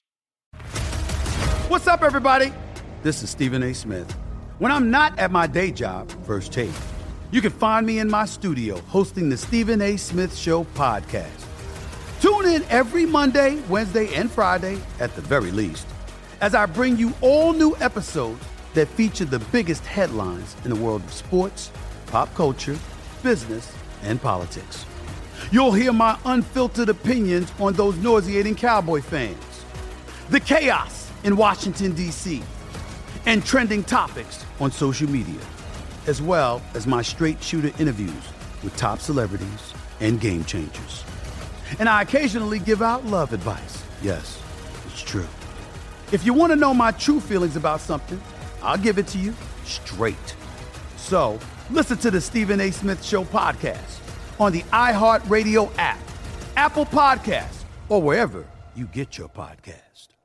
C: What's up, everybody? This is Stephen A. Smith. When I'm not at my day job, First Take, you can find me in my studio hosting the Stephen A. Smith Show podcast. Tune in every Monday, Wednesday, and Friday, at the very least, as I bring you all new episodes that feature the biggest headlines in the world of sports, pop culture, business, and politics. You'll hear my unfiltered opinions on those nauseating Cowboy fans, the chaos in Washington, D C, and trending topics on social media, as well as my straight shooter interviews with top celebrities and game changers. And I occasionally give out love advice. Yes, it's true. If you want to know my true feelings about something, I'll give it to you straight. So listen to the Stephen A. Smith Show podcast on the iHeartRadio app, Apple Podcasts, or wherever you get your podcast.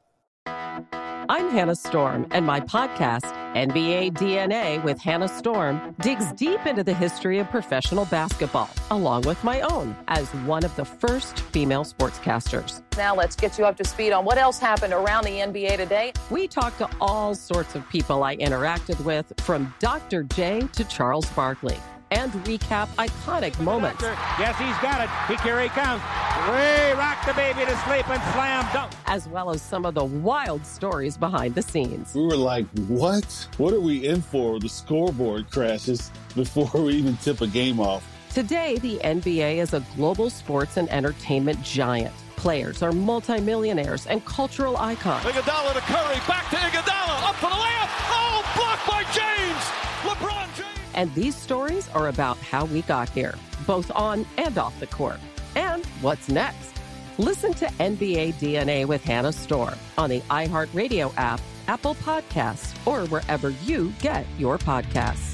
D: I'm Hannah Storm, and my podcast, N B A D N A with Hannah Storm, digs deep into the history of professional basketball, along with my own, as one of the first female sportscasters.
K: Now let's get you up to speed on what else happened around the N B A today.
D: We talked to all sorts of people I interacted with, from Doctor J to Charles Barkley, and recap iconic moments.
L: Yes, he's got it. He here he comes. Way rock the baby to sleep and slam dunk.
D: As well as some of the wild stories behind the scenes.
M: We were like, what? What are we in for? The scoreboard crashes before we even tip a game off.
D: Today, the N B A is a global sports and entertainment giant. Players are multimillionaires and cultural icons.
L: Iguodala to Curry, back to Iguodala, up for the layup. Oh, blocked by James. LeBron James.
D: And these stories are about how we got here, both on and off the court. And what's next? Listen to N B A D N A with Hannah Storm on the iHeartRadio app, Apple Podcasts, or wherever you get your podcasts.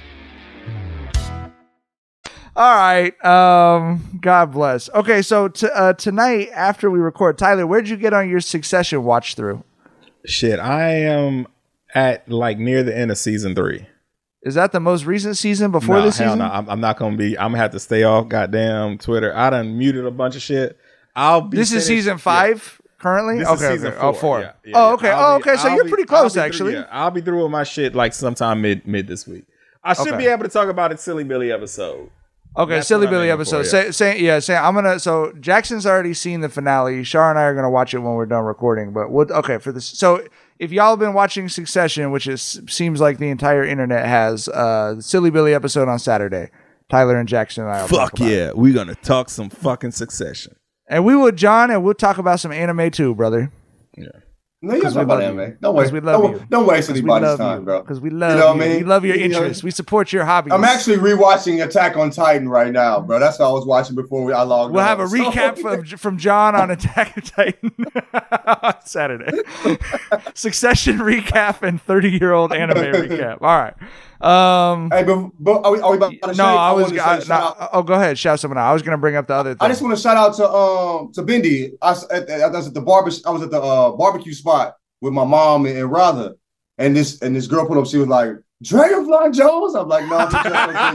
F: All right. Um, God bless. Okay, so t- uh, tonight after we record, Tyler, where'd you get on your Succession watch through?
J: Shit, I am at like near the end of season three.
F: Is that the most recent season before
J: no,
F: this
J: hell
F: season?
J: No, I'm, I'm not gonna be. I'm gonna have to stay off goddamn Twitter. I done muted a bunch of shit. I'll be.
F: This
J: finished,
F: is season five
J: yeah.
F: currently.
J: This
F: okay,
J: is season
F: okay.
J: four.
F: Oh, four.
J: Yeah, yeah,
F: oh,
J: yeah.
F: okay.
J: I'll
F: Oh,
J: be-
F: okay. So
J: I'll
F: you're
J: be-
F: pretty
J: I'll
F: close,
J: be through-
F: actually.
J: yeah, I'll be through with my shit like sometime mid mid this week. I should
F: Okay.
J: be able to talk about it. Silly Billy episode.
F: Okay,
J: That's
F: Silly
J: what I'm
F: Billy
J: aiming
F: episode.
J: for, yeah.
F: Say, say, yeah, say, I'm gonna. So Jackson's already seen the finale. Shar and I are gonna watch it when we're done recording. But what? Okay, for this. So if y'all have been watching Succession, which is seems like the entire internet has, uh, the Silly Billy episode on Saturday. Tyler and Jackson and I. Will talk
J: Fuck
F: about it.
J: yeah, we're gonna talk some fucking Succession.
F: And we will, John, and we'll talk about some anime too, brother.
J: Yeah.
H: No, you
F: 'Cause
H: talk
F: we
H: about
F: love
H: anime.
F: you.
H: Don't
F: 'Cause
H: waste.
F: we love
H: don't,
F: you.
H: don't waste
F: 'Cause we
H: anybody's
F: love
H: time,
F: you.
H: bro.
F: Because we love
H: You know what
F: you.
H: I mean?
F: We love your
H: You know-
F: interests. We support your hobbies.
H: I'm actually rewatching Attack on Titan right now, bro. That's what I was watching before we I logged
F: We'll
H: on.
F: have a
H: So-
F: recap from, from John on Attack on Titan on Saturday. Succession recap and thirty-year-old anime recap. All right. Um,
H: hey, but, but are we, are we about to
F: no,
H: say-
F: I was.
H: wanted to
F: I,
H: say shout
F: no, oh, go ahead. Shout someone out. I was going to bring up the other thing.
H: I just want to shout out to um to Bendy. I, was at, I was at the barber. I was at the uh, barbecue spot with my mom and, and Rather, and this and this girl put up. She was like, Dragonfly Jones? I'm like, no, I'm just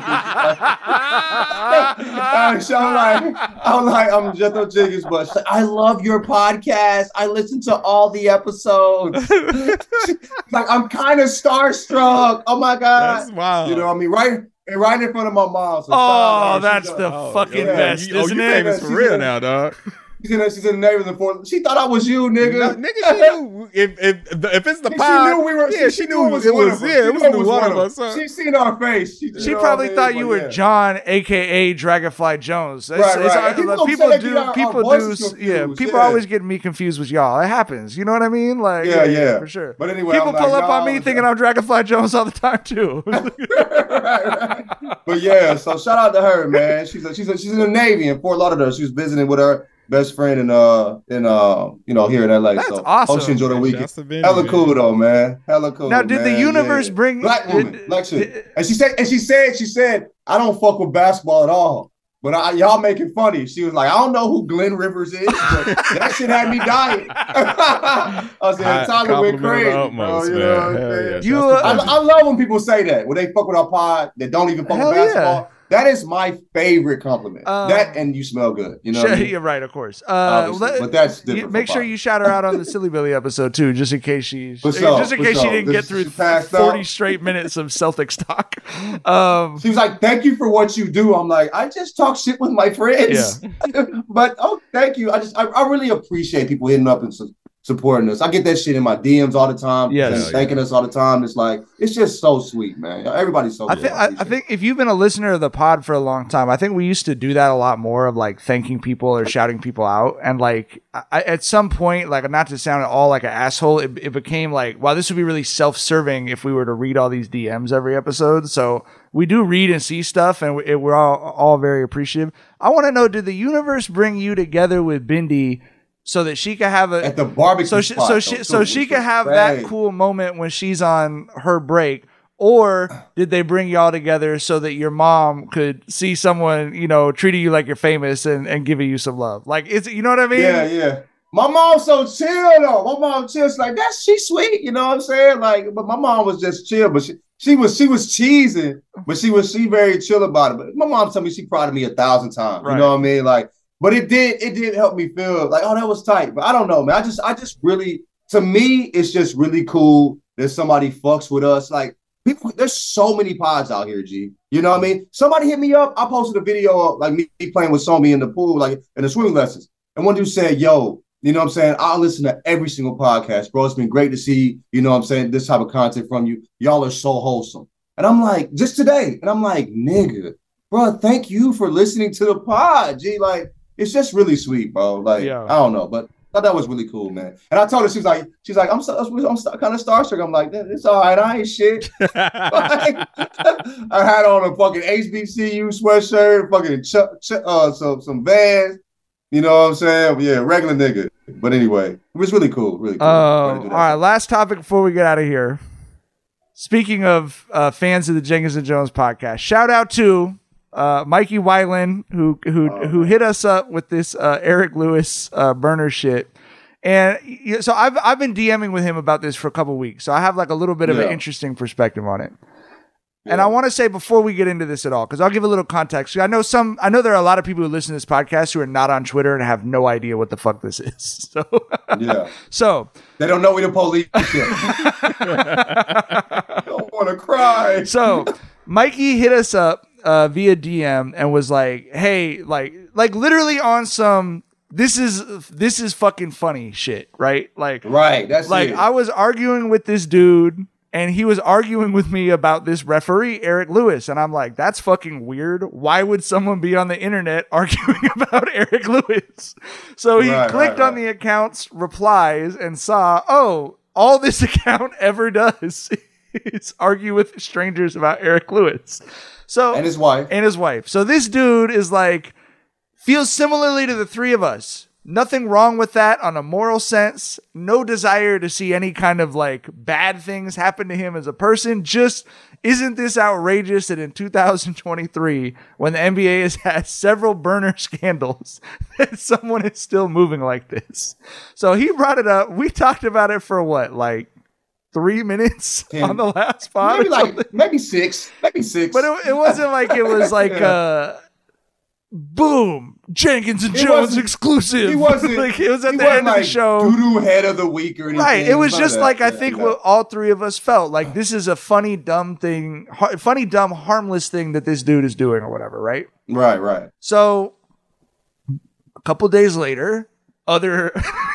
H: I'm like, I'm like, I'm just no Jenkins, but she's like, I love your podcast. I listen to all the episodes. Like, I'm kind of starstruck. Oh my God.
J: That's wild.
H: You know what I mean? Right, and right in front of my mom. So
F: oh, that's the a, fucking
J: yeah,
F: best,
J: you,
F: isn't
J: oh, you
F: it?
J: famous for real now, dog.
H: She's in, she's in the neighbors and forth. She thought I was you, nigga.
J: No, nigga, she knew if if if it's the
H: she,
J: pod.
H: She knew we were.
J: Yeah,
H: she,
J: she,
H: she
J: knew
H: it was
J: it
H: one
J: was.
H: of us.
J: Yeah, it was,
H: it was
J: one,
H: one
J: of us. Huh?
H: She seen our face. She,
F: she probably thought you were
H: yeah.
F: John, aka Dragonfly Jones. It's,
H: right,
F: it's,
H: right.
F: It's,
H: people,
F: people do.
H: our,
F: people
H: our
F: do. Yeah, people
H: yeah.
F: always get me confused with y'all. It happens. You know what I mean? Like,
H: yeah, yeah, yeah.
F: for sure.
H: But anyway,
F: people
H: I'm
F: pull
H: like,
F: up
H: no,
F: on me thinking I'm Dragonfly Jones all the time too.
H: right, right. But yeah, so shout out to her, man. She's a, she's a, she's in the Navy in Fort Lauderdale. She was visiting with her best friend in uh in uh you know here in L A.
F: That's
H: so
F: awesome.
H: Hope she enjoyed her weekend.
J: Venue,
H: Hella
J: man.
H: cool though, man. Hella cool.
F: Now, did
H: man.
F: the universe
H: yeah.
F: bring
H: black woman,
F: did,
H: black shit?
F: Did,
H: and she said, and she said, she said, I don't fuck with basketball at all. But I, y'all make it funny. She was like, I don't know who Glenn Rivers is, but that shit had me dying. I said, Tyler went crazy.
J: Utmost,
H: bro, you know what I'm saying?
J: Yeah,
F: you,
H: I, I love when people say that, when they fuck with our pod, that don't even fuck with basketball. Yeah. That is my favorite compliment. Um, that and you smell good. You know, what I mean?
F: You're right, of course. Uh, let,
H: but that's different.
F: You, make sure you shout her out on the Silly Billy episode too, just in case she's
H: sure,
F: just in case
H: sure.
F: she didn't
H: this,
F: get through forty out. straight minutes of Celtics talk. Um,
H: she was like, "Thank you for what you do." I'm like, "I just talk shit with my friends." Yeah. But oh, thank you. I just I, I really appreciate people hitting up and su- supporting us. I get that shit in my D Ms all the time.
F: Yes,
H: thanking yeah. us all the time. It's like it's just so sweet, man. Everybody's so.
F: I think I, I think if you've been a listener of the pod for a long time, I think we used to do that a lot more of like thanking people or shouting people out. And like I, at some point, like not to sound at all like an asshole, it, it became like, wow, this would be really self-serving if we were to read all these D Ms every episode. So we do read and see stuff, and we, we're all all very appreciative. I want to know, did the universe bring you together with Bindi so that she could have a
H: at the barbecue
F: so she,
H: spot,
F: so she
H: though,
F: so she could have that cool moment when she's on her break? Or did they bring y'all together so that your mom could see someone, you know, treating you like you're famous and, and giving you some love? Like, it's, you know what I mean?
H: Yeah, yeah. My mom's so chill though. My mom chill's like that's she's sweet, you know what I'm saying? Like, but my mom was just chill, but she she was she was cheesing, but she was she very chill about it. But my mom told me she proud of me a thousand times. Right. You know what I mean? Like, but it did it did help me feel like, oh, that was tight. But I don't know, man. I just I just really, to me, it's just really cool that somebody fucks with us. Like, people, there's so many pods out here, G. You know what I mean? Somebody hit me up. I posted a video of like me playing with Somi in the pool, like in the swimming lessons. And one dude said, yo, you know what I'm saying? I'll listen to every single podcast, bro. It's been great to see, you know what I'm saying, this type of content from you. Y'all are so wholesome. And I'm like, just today. And I'm like, nigga, bro, thank you for listening to the pod, G. Like, it's just really sweet, bro. Like, yeah. I don't know, but I thought that was really cool, man. And I told her, she was like, she's like, I'm, so, I'm kind of starstruck. I'm like, it's all right. I ain't shit. Like, I had on a fucking H B C U sweatshirt, fucking ch- ch- uh, some, some Vans. You know what I'm saying? Yeah, regular nigga. But anyway, it was really cool. Really cool.
F: Uh, all right, last topic before we get out of here. Speaking of uh, fans of the Jenkins and Jones podcast, shout out to uh, Mikey Weiland, who who oh, who hit us up with this uh, Eric Lewis uh, burner shit. And so I've I've been DMing with him about this for a couple of weeks, so I have like a little bit of yeah. an interesting perspective on it. Yeah. And I want to say before we get into this at all, because I'll give a little context. I know some, I know there are a lot of people who listen to this podcast who are not on Twitter and have no idea what the fuck this is. So
H: yeah,
F: so
H: they don't know we the police. Don't want to cry.
F: So Mikey hit us up uh, via D M and was like, "Hey, like, like literally on some." This is this is fucking funny shit, right? Like,
H: right. That's
F: like
H: it.
F: I was arguing with this dude, and he was arguing with me about this referee, Eric Lewis, and I'm like, that's fucking weird. Why would someone be on the internet arguing about Eric Lewis? So he right, clicked right, on right. the account's replies and saw, oh, all this account ever does is argue with strangers about Eric Lewis. So
H: and his wife
F: and his wife. So this dude is like. Feels similarly to the three of us. Nothing wrong with that on a moral sense. No desire to see any kind of like bad things happen to him as a person. Just isn't this outrageous that in two thousand twenty-three, when the N B A has had several burner scandals, that someone is still moving like this? So he brought it up. We talked about it for what, like three minutes
H: Ten.
F: on the last pod.
H: Maybe like maybe six, maybe six.
F: But it, it wasn't like it was like
H: Yeah.
F: uh boom, Jenkins and
H: It
F: Jones
H: wasn't-
F: exclusive.
H: He wasn't
F: like it was at
H: he
F: the
H: wasn't
F: end of
H: like
F: the show.
H: Doo-doo head of the week or anything.
F: Right. It was
H: None of
F: just
H: that.
F: like I
H: Yeah,
F: think
H: yeah.
F: what all three of us felt. Like this is a funny, dumb thing, har- funny, dumb, harmless thing that this dude is doing or whatever, right?
H: Right, right.
F: So a couple days later, other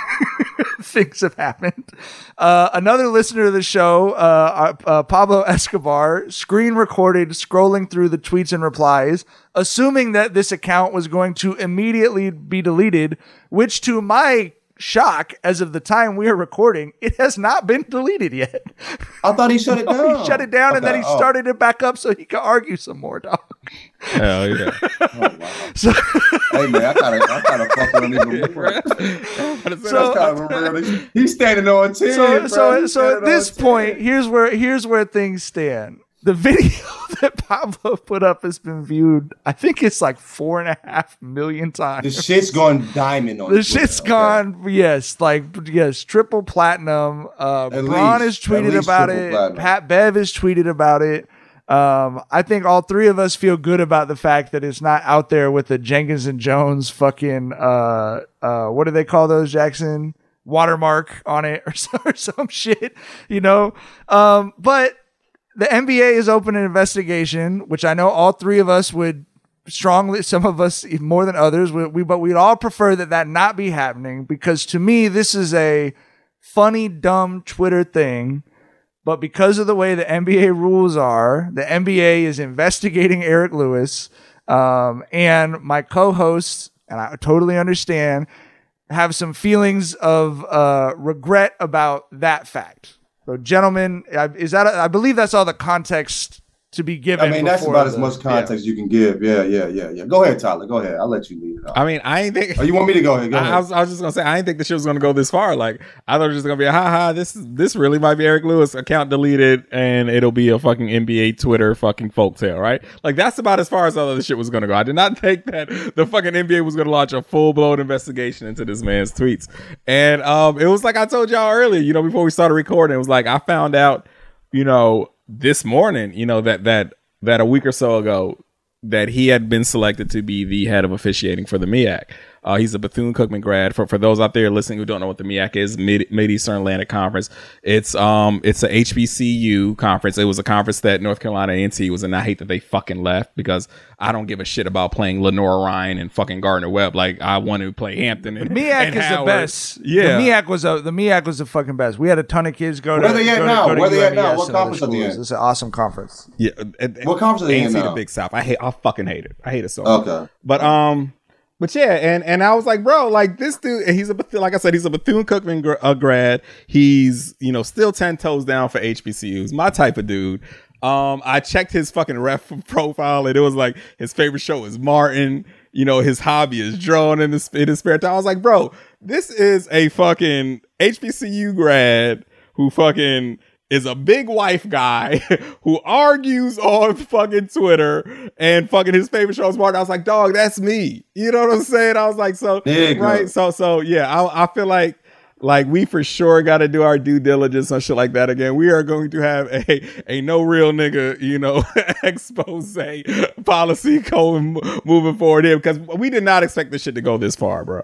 F: things have happened. Uh, another listener to the show, uh, uh, Pablo Escobar, screen recorded scrolling through the tweets and replies, assuming that this account was going to immediately be deleted, which to my shock, as of the time we are recording, it has not been deleted yet.
H: I thought he shut it
F: No,
H: down.
F: he shut it down and then he
H: Okay, oh.
F: started it back up so he could argue some more, dog.
J: Hell yeah.
H: Oh, wow.
F: So,
H: Hey man, I kind of, I kind of fuck with him even more. That's
F: So-
H: kind of a real. He's standing on ten.
F: so
H: bro.
F: so
H: He's
F: so at
H: standing
F: this
H: on ten.
F: point, here's where here's where things stand. The video that Pablo put up has been viewed, I think it's like four and a half million times.
H: the shit's gone diamond on
F: The
H: Twitter,
F: shit's
H: okay?
F: gone, yes, like yes, triple platinum. Uh,
H: At
F: Braun
H: least,
F: has
H: at
F: tweeted
H: least
F: about
H: triple
F: it.
H: platinum.
F: Pat Bev has tweeted about it. Um, I think all three of us feel good about the fact that it's not out there with the Jenkins and Jones fucking uh uh what do they call those, Jackson? Watermark on it or, so, or some shit, you know. Um, but the N B A is open an investigation, which I know all three of us would strongly, some of us more than others, we, we but we'd all prefer that that not be happening, because to me this is a funny, dumb Twitter thing. But because of the way the N B A rules are, the N B A is investigating Eric Lewis, um, and my co-hosts, and I totally understand, have some feelings of uh, regret about that fact. So, gentlemen, I, is that a, I believe that's all the context to be given.
H: I mean, that's
F: before
H: about as
F: the-
H: much context you can give. Yeah, yeah, yeah, yeah. Go ahead, Tyler. Go ahead. I'll let you lead it off.
J: I mean, I ain't think.
H: Oh, you want me to go ahead? Go
J: I,
H: ahead.
J: I was, I was just gonna say, I didn't think the shit was gonna go this far. Like, I thought it was just gonna be a ha ha. This is this really might be Eric Lewis account deleted, and it'll be a fucking N B A Twitter fucking folktale, right? Like, that's about as far as all of this shit was gonna go. I did not think that the fucking N B A was gonna launch a full blown investigation into this man's tweets, and um, it was like I told y'all earlier, you know, before we started recording, it was like I found out, you know, this morning, you know, that that. that a week or so ago that he had been selected to be the head of officiating for the M E A C. Uh, he's a Bethune-Cookman grad. For for those out there listening who don't know what the M E A C is, Mid Mid-Eastern Atlantic Conference. It's um it's a H B C U conference. It was a conference that North Carolina A and T was in. I hate that they fucking left, because I don't give a shit about playing Lenore Ryan and fucking Gardner Webb. Like, I want to play Hampton and
F: M E A C
J: and
F: is
J: Howard.
F: the best.
J: Yeah,
F: the M E A C was a the M E A C was the fucking best. We had a ton of kids go to.
H: Where they at
F: go to-
H: now?
F: go to
H: Where they at now?
F: U M E S
H: What
F: and other
H: conference are they
F: schools.
H: in?
F: It's an awesome conference.
J: Yeah, and-
H: What conference are they
J: A and
H: in
J: T,
H: now?
J: the Big South. I hate. I fucking hate it. I hate it so
H: Okay.
J: much. But um, but yeah, and and I was like, bro, like this dude, he's a Beth- like I said, he's a Bethune-Cookman gr- uh, grad. He's, you know, still ten toes down for H B C Us. My type of dude. Um, I checked his fucking ref profile, and it was like his favorite show is Martin. You know, his hobby is drawing in his in his spare time. I was like, bro, this is a fucking H B C U grad who fucking is a big wife guy who argues on fucking Twitter, and fucking his favorite show is Martin. I was like, dog, that's me. You know what I'm saying? I was like, so
H: There you go.
J: right, so so yeah. I I feel like. Like, we for sure got to do our due diligence on shit like that again. We are going to have a a no real nigga, you know, expose policy going moving forward here, because we did not expect this shit to go this far, bro.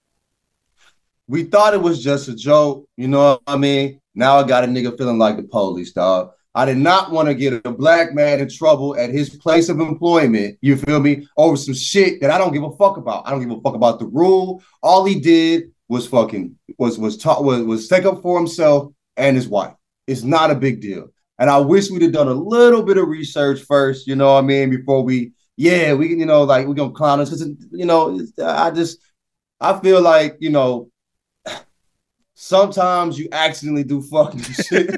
H: We thought it was just a joke, you know what I mean? Now I got a nigga feeling like the police, dog. I did not want to get a black man in trouble at his place of employment, you feel me, over some shit that I don't give a fuck about. I don't give a fuck about the rule. All he did was fucking was was taught was was take up for himself and his wife. It's not a big deal. And I wish we'd have done a little bit of research first, you know what I mean, before we, yeah, we you know, like we're gonna clown us, because you know, I just I feel like, you know, sometimes you accidentally do fucking shit.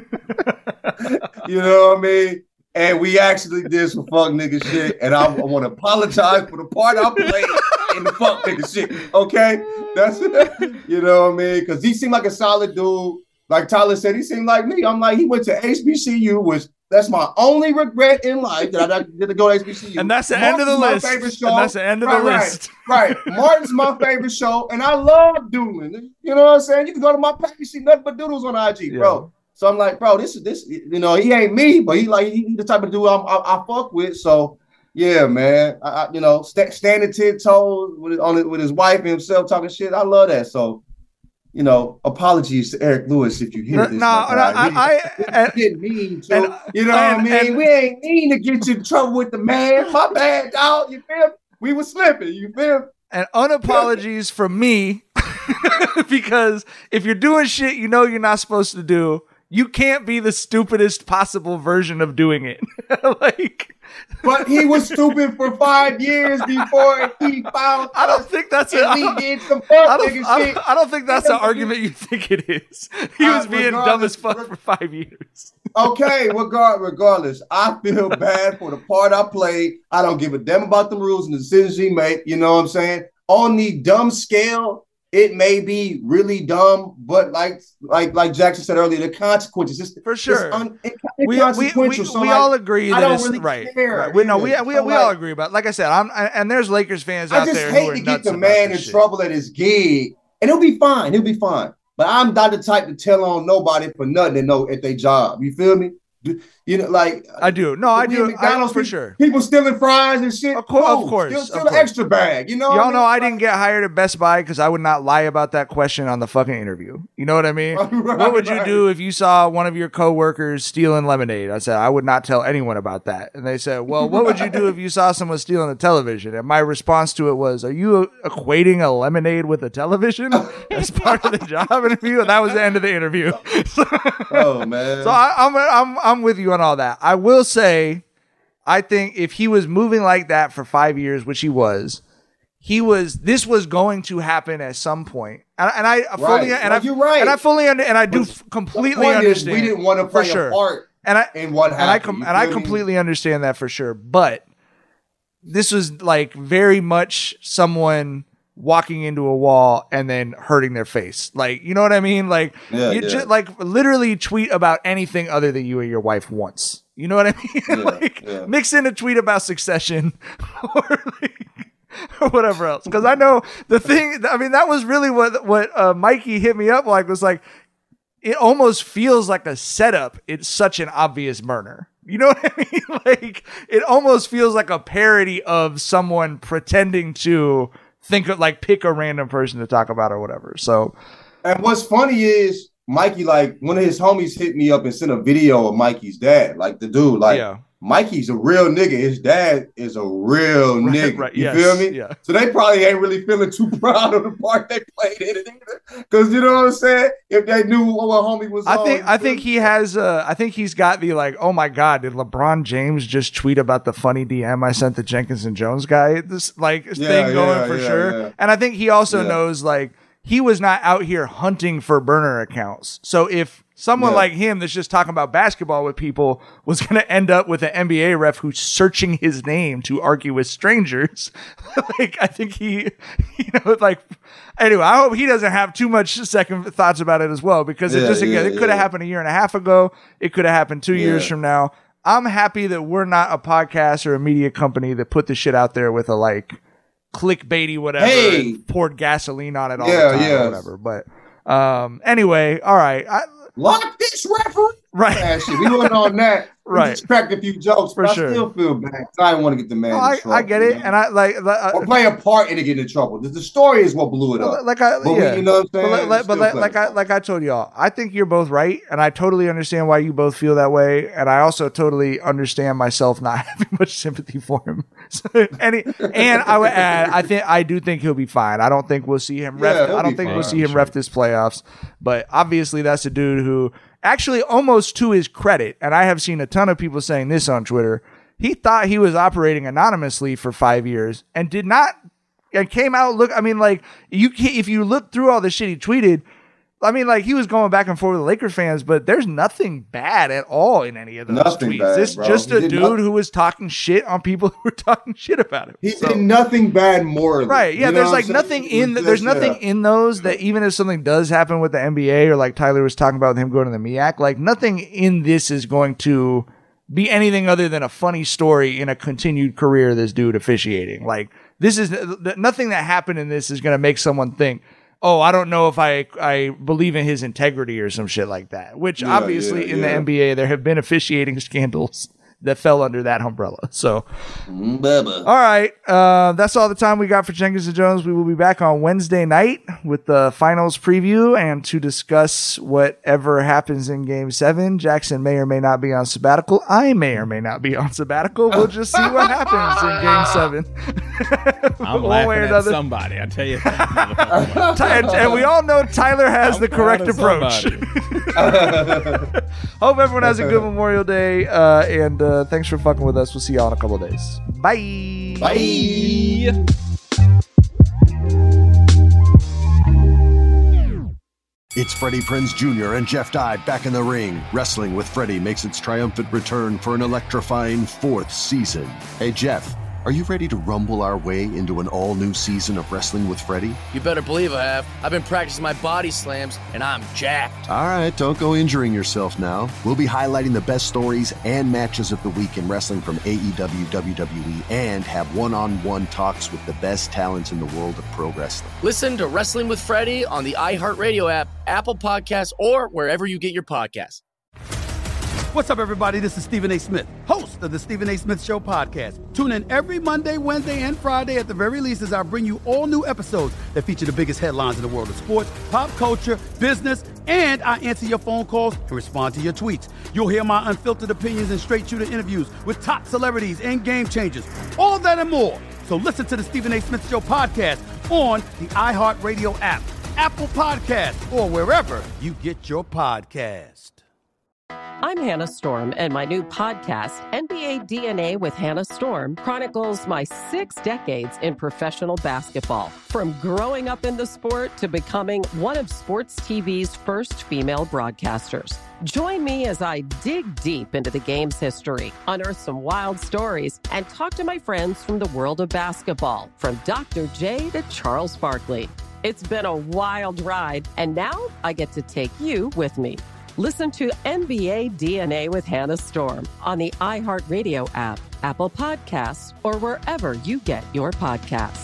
H: You know what I mean? And we actually did some fuck nigga shit, and I, I want to apologize for the part I played in the fuck nigga shit. Okay, that's you know what I mean? Because he seemed like a solid dude. Like Tyler said, he seemed like me. I'm like, he went to H B C U, which that's my only regret in life, that I did to go to H B C U.
F: And that's the end of the
H: Martin's
F: list.
H: my favorite show.
F: And that's the end of
H: right,
F: the
H: right,
F: list.
H: Right. Martin's my favorite show, and I love doodling. You know what I'm saying? You can go to my page, you see nothing but doodles on I G,
F: Yeah.
H: bro. So I'm like, bro, this is this. You know, he ain't me, but he like he, he the type of dude I'm, I, I fuck with. So yeah, man. I, I you know st- standing ten toes with on it with his wife and himself talking shit. I love that. So. You know, apologies to Eric Lewis if you hear
F: no,
H: this.
F: No, no, I, I, I
H: didn't mean to. And, you know and, what I mean? And, we ain't mean to get you in trouble with the man. My bad, dog. You feel me? We were slipping. You feel me?
F: And unapologies from me, because if you're doing shit you know you're not supposed to do, you can't be the stupidest possible version of doing it. Like.
H: But he was stupid for five years before he found.
F: I don't think that's
H: a. We did some fuck
F: I don't,
H: nigga
F: I
H: shit.
F: don't, I don't think that's the argument you think it is. He was uh, being dumb as fuck for five years.
H: Okay, regard, regardless, I feel bad for the part I played. I don't give a damn about the rules and the decisions he made. You know what I'm saying? On the dumb scale, it may be really dumb, but like like like Jackson said earlier, the consequences it's,
F: for sure.
H: It's un, it,
F: we, we, we,
H: so
F: we
H: like,
F: all agree that
H: I don't
F: it's
H: really
F: right.
H: Care
F: right. We, no, we, we,
H: so
F: we
H: like,
F: all agree about it. Like I said, I'm and there's Lakers fans out there who are nuts. I just hate to get the man in
H: shit.
F: trouble
H: at his gig, and he'll be fine. He'll be fine. But I'm not the type to tell on nobody for nothing to know at their job. You feel me? You know, like
F: I do. No, I do.
H: McDonald's,
F: I, for
H: people,
F: sure.
H: People stealing fries and shit.
F: Of, co-
H: oh,
F: of course.
H: Still, still
F: of
H: an
F: course.
H: extra bag. You know,
F: y'all
H: what I mean?
F: know I didn't get hired at Best Buy because I would not lie about that question on the fucking interview. You know what I mean?
H: right,
F: what would you
H: right.
F: do if you saw one of your coworkers stealing lemonade? I said I would not tell anyone about that. And they said, "Well, what would you do if you saw someone stealing a television?" And my response to it was, "Are you equating a lemonade with a television as part of the job interview?" And that was the end of the interview.
H: Oh man!
F: So I, I'm I'm I'm with you on all that. I will say, I think if he was moving like that for five years, which he was, he was. This was going to happen at some point, and, and I
H: right.
F: fully and
H: well,
F: I
H: you're right,
F: and I fully under, and I do
H: but
F: completely
H: the
F: understand.
H: Is we didn't want to play
F: sure.
H: a part,
F: and I
H: in what happened,
F: and I com- and I completely me? understand that for sure. But this was like very much someone walking into a wall and then hurting their face. Like, you know what I mean? Like,
H: yeah,
F: you
H: yeah.
F: just like literally tweet about anything other than you and your wife once. You know what I mean?
H: Yeah,
F: like,
H: yeah.
F: mix in a tweet about Succession or like, or whatever else. Because I know the thing, I mean, that was really what, what uh, Mikey hit me up like, was like, it almost feels like a setup. It's such an obvious burner. You know what I mean? Like, it almost feels like a parody of someone pretending to think of, like, pick a random person to talk about or whatever. So,
H: and what's funny is Mikey, like, one of his homies hit me up and sent a video of Mikey's dad. Like, the dude, like,
F: yeah.
H: Mikey's a real nigga. His dad is a real
F: Right,
H: nigga.
F: right,
H: You
F: yes,
H: feel me?
F: yeah.
H: So they probably ain't really feeling too proud of the part they played in it either. Because you know what I'm saying? If they knew what homie was
F: I
H: on,
F: think
H: you
F: I
H: feel
F: think
H: me?
F: he has uh I think he's got the like, oh my god, did LeBron James just tweet about the funny D M I sent the Jenkins and Jones guy? This like
H: Yeah,
F: thing going
H: yeah,
F: for
H: yeah,
F: sure.
H: yeah.
F: And I think he also
H: Yeah.
F: knows like he was not out here hunting for burner accounts. So if someone
H: Yeah.
F: like him that's just talking about basketball with people was going to end up with an N B A ref who's searching his name to argue with strangers, like I think he, you know, like anyway, I hope he doesn't have too much second thoughts about it as well, because it
H: Yeah,
F: just again,
H: yeah,
F: it could have
H: yeah.
F: happened a year and a half ago. It could have happened two years
H: Yeah.
F: from now. I'm happy that we're not a podcast or a media company that put the shit out there with a like clickbaity whatever
H: Hey.
F: and poured gasoline on it all
H: Yeah,
F: the time
H: yeah.
F: or whatever. But um, anyway, all right. I,
H: Lock this referee.
F: Right.
H: Man, shit, we went on that.
F: Right.
H: We just cracked a few jokes,
F: For
H: but
F: sure.
H: I still feel bad. 'Cause I didn't want to get the man
F: Oh,
H: in
F: I,
H: trouble.
F: I get it,
H: you know?
F: and I like, uh,
H: or play a part in it getting in trouble. The, the story is what blew it up.
F: like I,
H: but we-
F: yeah.
H: you know what I'm
F: But,
H: saying?
F: like- like, but
H: Still
F: like,
H: play
F: like
H: a
F: I,
H: part.
F: like I told y'all, I think you're both right, and I totally understand why you both feel that way, and I also totally understand myself not having much sympathy for him. So, and, he- and I would add, I think I do think he'll be fine. I don't think we'll see him ref.
H: Yeah, he'll
F: I don't
H: be
F: think
H: fine,
F: we'll see
H: I'm
F: him ref this playoffs. But obviously, that's a dude who actually, almost to his credit, and I have seen a ton of people saying this on Twitter, he thought he was operating anonymously for five years and did not, and came out, look, I mean, like, you can't, if you look through all the shit he tweeted, I mean, like, he was going back and forth with the Laker fans, but there's nothing bad at all in any of those
H: Nothing
F: tweets.
H: bad,
F: This
H: bro.
F: just
H: He
F: a
H: did
F: dude
H: not-
F: who was talking shit on people who were talking shit about him.
H: He
F: So-
H: did nothing bad morally.
F: Right. Yeah.
H: You know
F: There's
H: what
F: like
H: I'm saying?
F: nothing
H: It
F: in
H: was
F: there's
H: just,
F: nothing
H: yeah.
F: in those that even if something does happen with the N B A or like Tyler was talking about with him going to the M E A C, like nothing in this is going to be anything other than a funny story in a continued career of this dude officiating. Like this is nothing that happened in this is going to make someone think, oh, I don't know if I I believe in his integrity or some shit like that. Which
H: Yeah,
F: obviously
H: yeah,
F: in the
H: yeah.
F: N B A there have been officiating scandals that fell under that umbrella. So,
H: Bubba.
F: all right, uh, that's all the time we got for Jenkins and Jones. We will be back on Wednesday night with the finals preview and to discuss whatever happens in Game Seven. Jackson may or may not be on sabbatical. I may or may not be on sabbatical. We'll just see what happens in Game Seven.
J: I'm
F: One
J: laughing
F: way or
J: at
F: another.
J: somebody. I tell you, that,
F: Ty- and, and we all know Tyler has
J: I'm
F: the correct
J: proud of
F: approach.
J: somebody.
F: Hope everyone has a good Memorial Day, uh, and uh, thanks for fucking with us. We'll see y'all in a couple of days. Bye.
H: Bye.
A: It's Freddie Prinze Junior and Jeff Dye back in the ring. Wrestling with Freddie makes its triumphant return for an electrifying fourth season. Hey, Jeff, are you ready to rumble our way into an all-new season of Wrestling with Freddie?
B: You better believe I have. I've been practicing my body slams, and I'm jacked.
A: All right, don't go injuring yourself now. We'll be highlighting the best stories and matches of the week in wrestling from A E W, W W E, and have one-on-one talks with the best talents in the world of pro wrestling.
B: Listen to Wrestling with Freddie on the iHeartRadio app, Apple Podcasts, or wherever you get your podcasts.
C: What's up, everybody? This is Stephen A. Smith, host of the Stephen A. Smith Show podcast. Tune in every Monday, Wednesday, and Friday at the very least as I bring you all new episodes that feature the biggest headlines in the world of sports, pop culture, business, and I answer your phone calls and respond to your tweets. You'll hear my unfiltered opinions and straight-shooter interviews with top celebrities and game changers. All of that and more. So listen to the Stephen A. Smith Show podcast on the iHeartRadio app, Apple Podcasts, or wherever you get your podcast.
D: I'm Hannah Storm, and my new podcast, N B A D N A with Hannah Storm, chronicles my six decades in professional basketball. From growing up in the sport to becoming one of sports T V's first female broadcasters. Join me as I dig deep into the game's history, unearth some wild stories, and talk to my friends from the world of basketball, from Doctor J to Charles Barkley. It's been a wild ride, and now I get to take you with me. Listen to N B A D N A with Hannah Storm on the iHeartRadio app, Apple Podcasts, or wherever you get your podcasts.